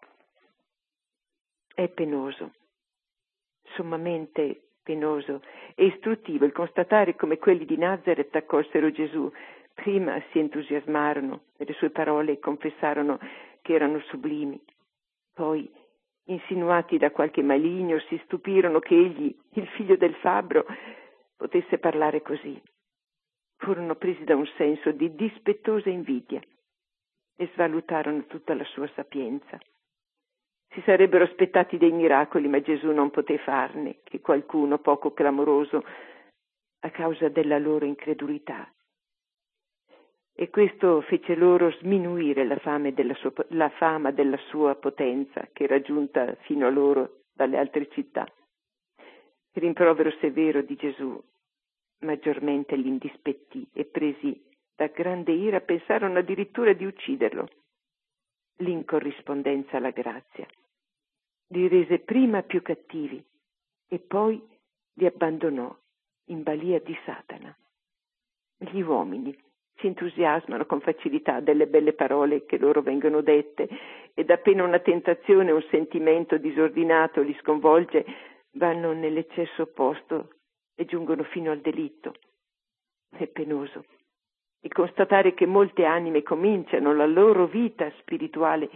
È penoso, sommamente penoso e istruttivo il constatare come quelli di Nazaret accolsero Gesù. Prima si entusiasmarono per le sue parole e confessarono che erano sublimi. Poi, insinuati da qualche maligno, si stupirono che egli, il figlio del fabbro, potesse parlare così. Furono presi da un senso di dispettosa invidia e svalutarono tutta la sua sapienza. Si sarebbero aspettati dei miracoli, ma Gesù non poté farne che qualcuno poco clamoroso a causa della loro incredulità. E questo fece loro sminuire la fama della sua potenza, che era giunta fino a loro dalle altre città. Il rimprovero severo di Gesù maggiormente li indispettì e presi da grande ira pensarono addirittura di ucciderlo. L'incorrispondenza alla grazia li rese prima più cattivi e poi li abbandonò in balia di Satana. Gli uomini si entusiasmano con facilità delle belle parole che loro vengono dette ed appena una tentazione, un sentimento disordinato li sconvolge, vanno nell'eccesso opposto e giungono fino al delitto. È penoso e constatare che molte anime cominciano la loro vita spirituale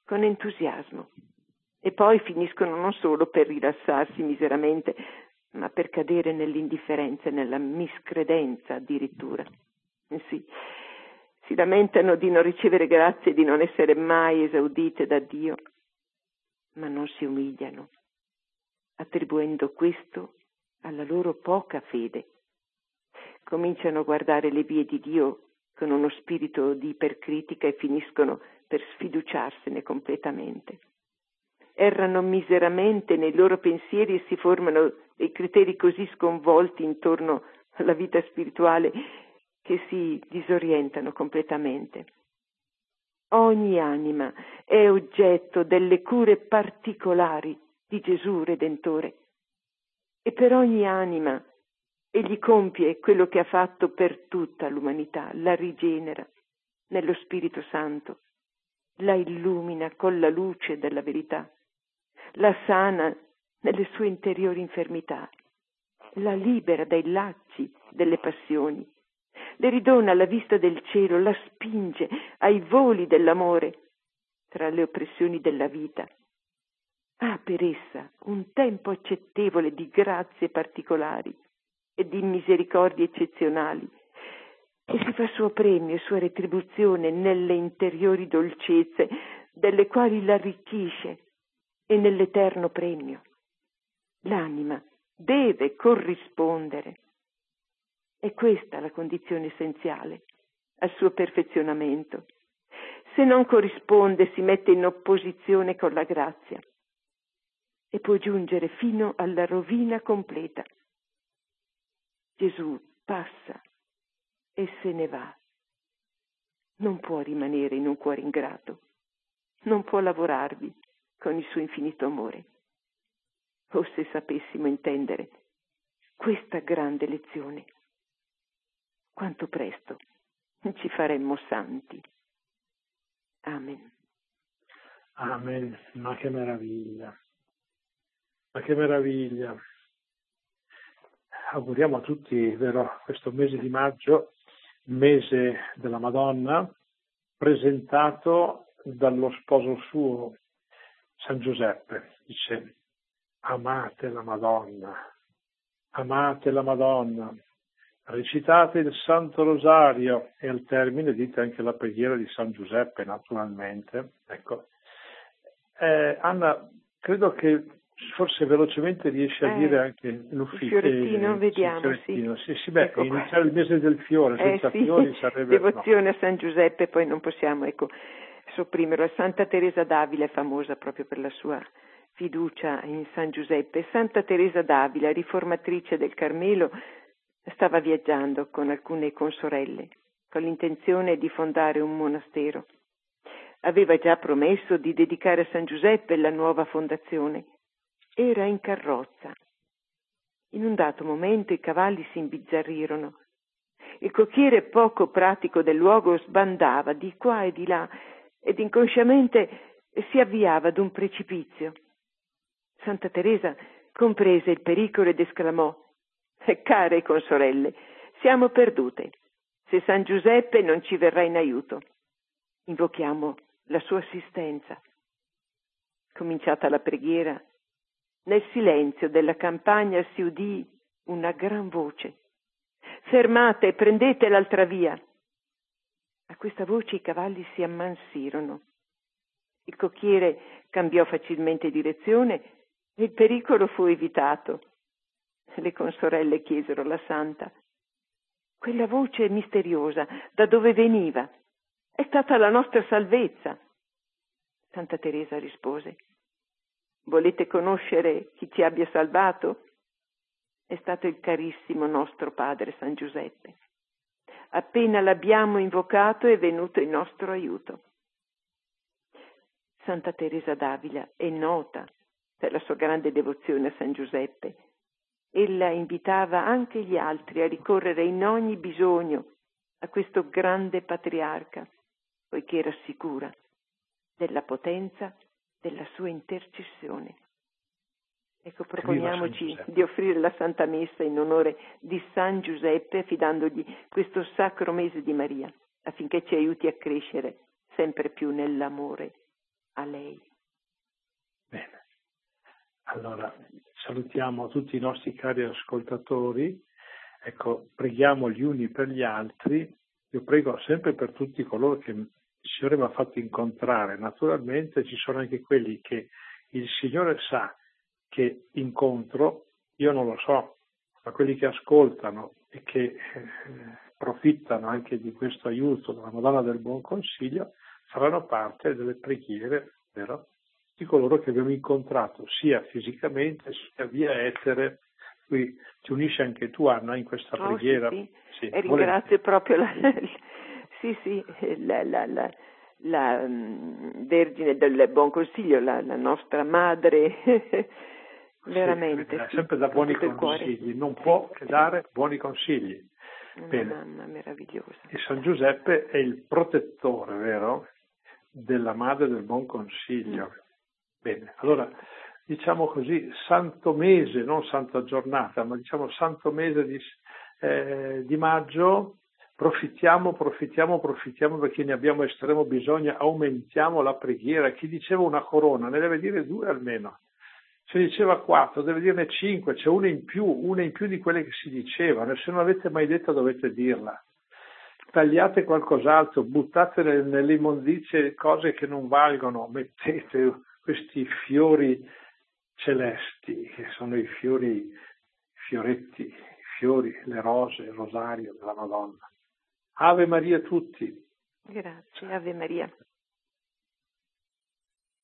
con entusiasmo, e poi finiscono non solo per rilassarsi miseramente, ma per cadere nell'indifferenza e nella miscredenza addirittura. Sì, si lamentano di non ricevere grazie e di non essere mai esaudite da Dio, ma non si umiliano, attribuendo questo alla loro poca fede. Cominciano a guardare le vie di Dio con uno spirito di ipercritica e finiscono per sfiduciarsene completamente. Errano miseramente nei loro pensieri e si formano dei criteri così sconvolti intorno alla vita spirituale che si disorientano completamente. Ogni anima è oggetto delle cure particolari di Gesù Redentore, e per ogni anima egli compie quello che ha fatto per tutta l'umanità, la rigenera nello Spirito Santo, la illumina con la luce della verità, la sana nelle sue interiori infermità, la libera dai lacci delle passioni, le ridona alla vista del cielo, la spinge ai voli dell'amore tra le oppressioni della vita. Ha per essa un tempo accettevole di grazie particolari e di misericordie eccezionali, e si fa suo premio e sua retribuzione nelle interiori dolcezze delle quali l'arricchisce e nell'eterno premio. L'anima deve corrispondere. È questa la condizione essenziale al suo perfezionamento. Se non corrisponde, si mette in opposizione con la grazia e può giungere fino alla rovina completa. Gesù passa e se ne va. Non può rimanere in un cuore ingrato, non può lavorarvi con il suo infinito amore. Oh, se sapessimo intendere questa grande lezione, quanto presto ci faremmo santi. Amen. Amen. Ma che meraviglia. Ma che meraviglia. Auguriamo a tutti, vero, questo mese di maggio, mese della Madonna, presentato dallo sposo suo, San Giuseppe. Dice: amate la Madonna, amate la Madonna, recitate il Santo Rosario, e al termine dite anche la preghiera di San Giuseppe, naturalmente. Ecco. Anna, credo che forse velocemente riesci a dire anche l'ufficio. Il fiorettino, vediamo, fiorettino. sì. Sì, beh, Ecco iniziare il mese del fiore, senza fiori sarebbe... Devozione a San Giuseppe, poi non possiamo, sopprimerlo. Santa Teresa d'Avila è famosa proprio per la sua fiducia in San Giuseppe. Santa Teresa d'Avila, riformatrice del Carmelo, stava viaggiando con alcune consorelle, con l'intenzione di fondare un monastero. Aveva già promesso di dedicare a San Giuseppe la nuova fondazione. Era in carrozza. In un dato momento i cavalli si imbizzarrirono. Il cocchiere poco pratico del luogo sbandava di qua e di là ed inconsciamente si avviava ad un precipizio. Santa Teresa comprese il pericolo ed esclamò: «Care consorelle, siamo perdute. Se San Giuseppe non ci verrà in aiuto, invochiamo la sua assistenza». Cominciata la preghiera, nel silenzio della campagna si udì una gran voce: «Fermate, prendete l'altra via». A questa voce i cavalli si ammansirono. Il cocchiere cambiò facilmente direzione e il pericolo fu evitato. Le consorelle chiesero alla santa: «Quella voce misteriosa, da dove veniva? È stata la nostra salvezza». Santa Teresa rispose: «Volete conoscere chi ci abbia salvato? È stato il carissimo nostro padre San Giuseppe. Appena l'abbiamo invocato è venuto in nostro aiuto». Santa Teresa d'Avila è nota per la sua grande devozione a San Giuseppe. Ella invitava anche gli altri a ricorrere in ogni bisogno a questo grande patriarca, poiché era sicura della potenza della sua intercessione. Ecco, proponiamoci di offrire la Santa Messa in onore di San Giuseppe, affidandogli questo sacro mese di Maria, affinché ci aiuti a crescere sempre più nell'amore. a lei. Bene, allora salutiamo tutti i nostri cari ascoltatori, ecco, preghiamo gli uni per gli altri. Io prego sempre per tutti coloro che il Signore mi ha fatto incontrare. Naturalmente ci sono anche quelli che il Signore sa che incontro, io non lo so, ma quelli che ascoltano e che profittano anche di questo aiuto della Madonna del Buon Consiglio faranno parte delle preghiere, vero? Di coloro che abbiamo incontrato sia fisicamente sia via etere. Qui ti unisci anche tu, Anna, in questa preghiera. Sì. Sì, e ringrazio proprio la Vergine del Buon Consiglio, la nostra madre, veramente. Sì, sempre da buoni consigli, non può che dare buoni consigli. Una mamma meravigliosa. E San Giuseppe è il protettore, vero? Della Madre del Buon Consiglio. Bene, allora diciamo così, santo mese, non santa giornata, ma diciamo santo mese di maggio, profittiamo perché ne abbiamo estremo bisogno, aumentiamo la preghiera. Chi diceva una corona ne deve dire 2 almeno, se diceva 4 deve dirne 5, c'è una in più di quelle che si dicevano, e se non l'avete mai detta dovete dirla. Tagliate qualcos'altro, buttate nelle immondizie cose che non valgono, mettete questi fiori celesti, che sono i fioretti, i fiori, le rose, il rosario della Madonna. Ave Maria a tutti. Grazie, Ave Maria.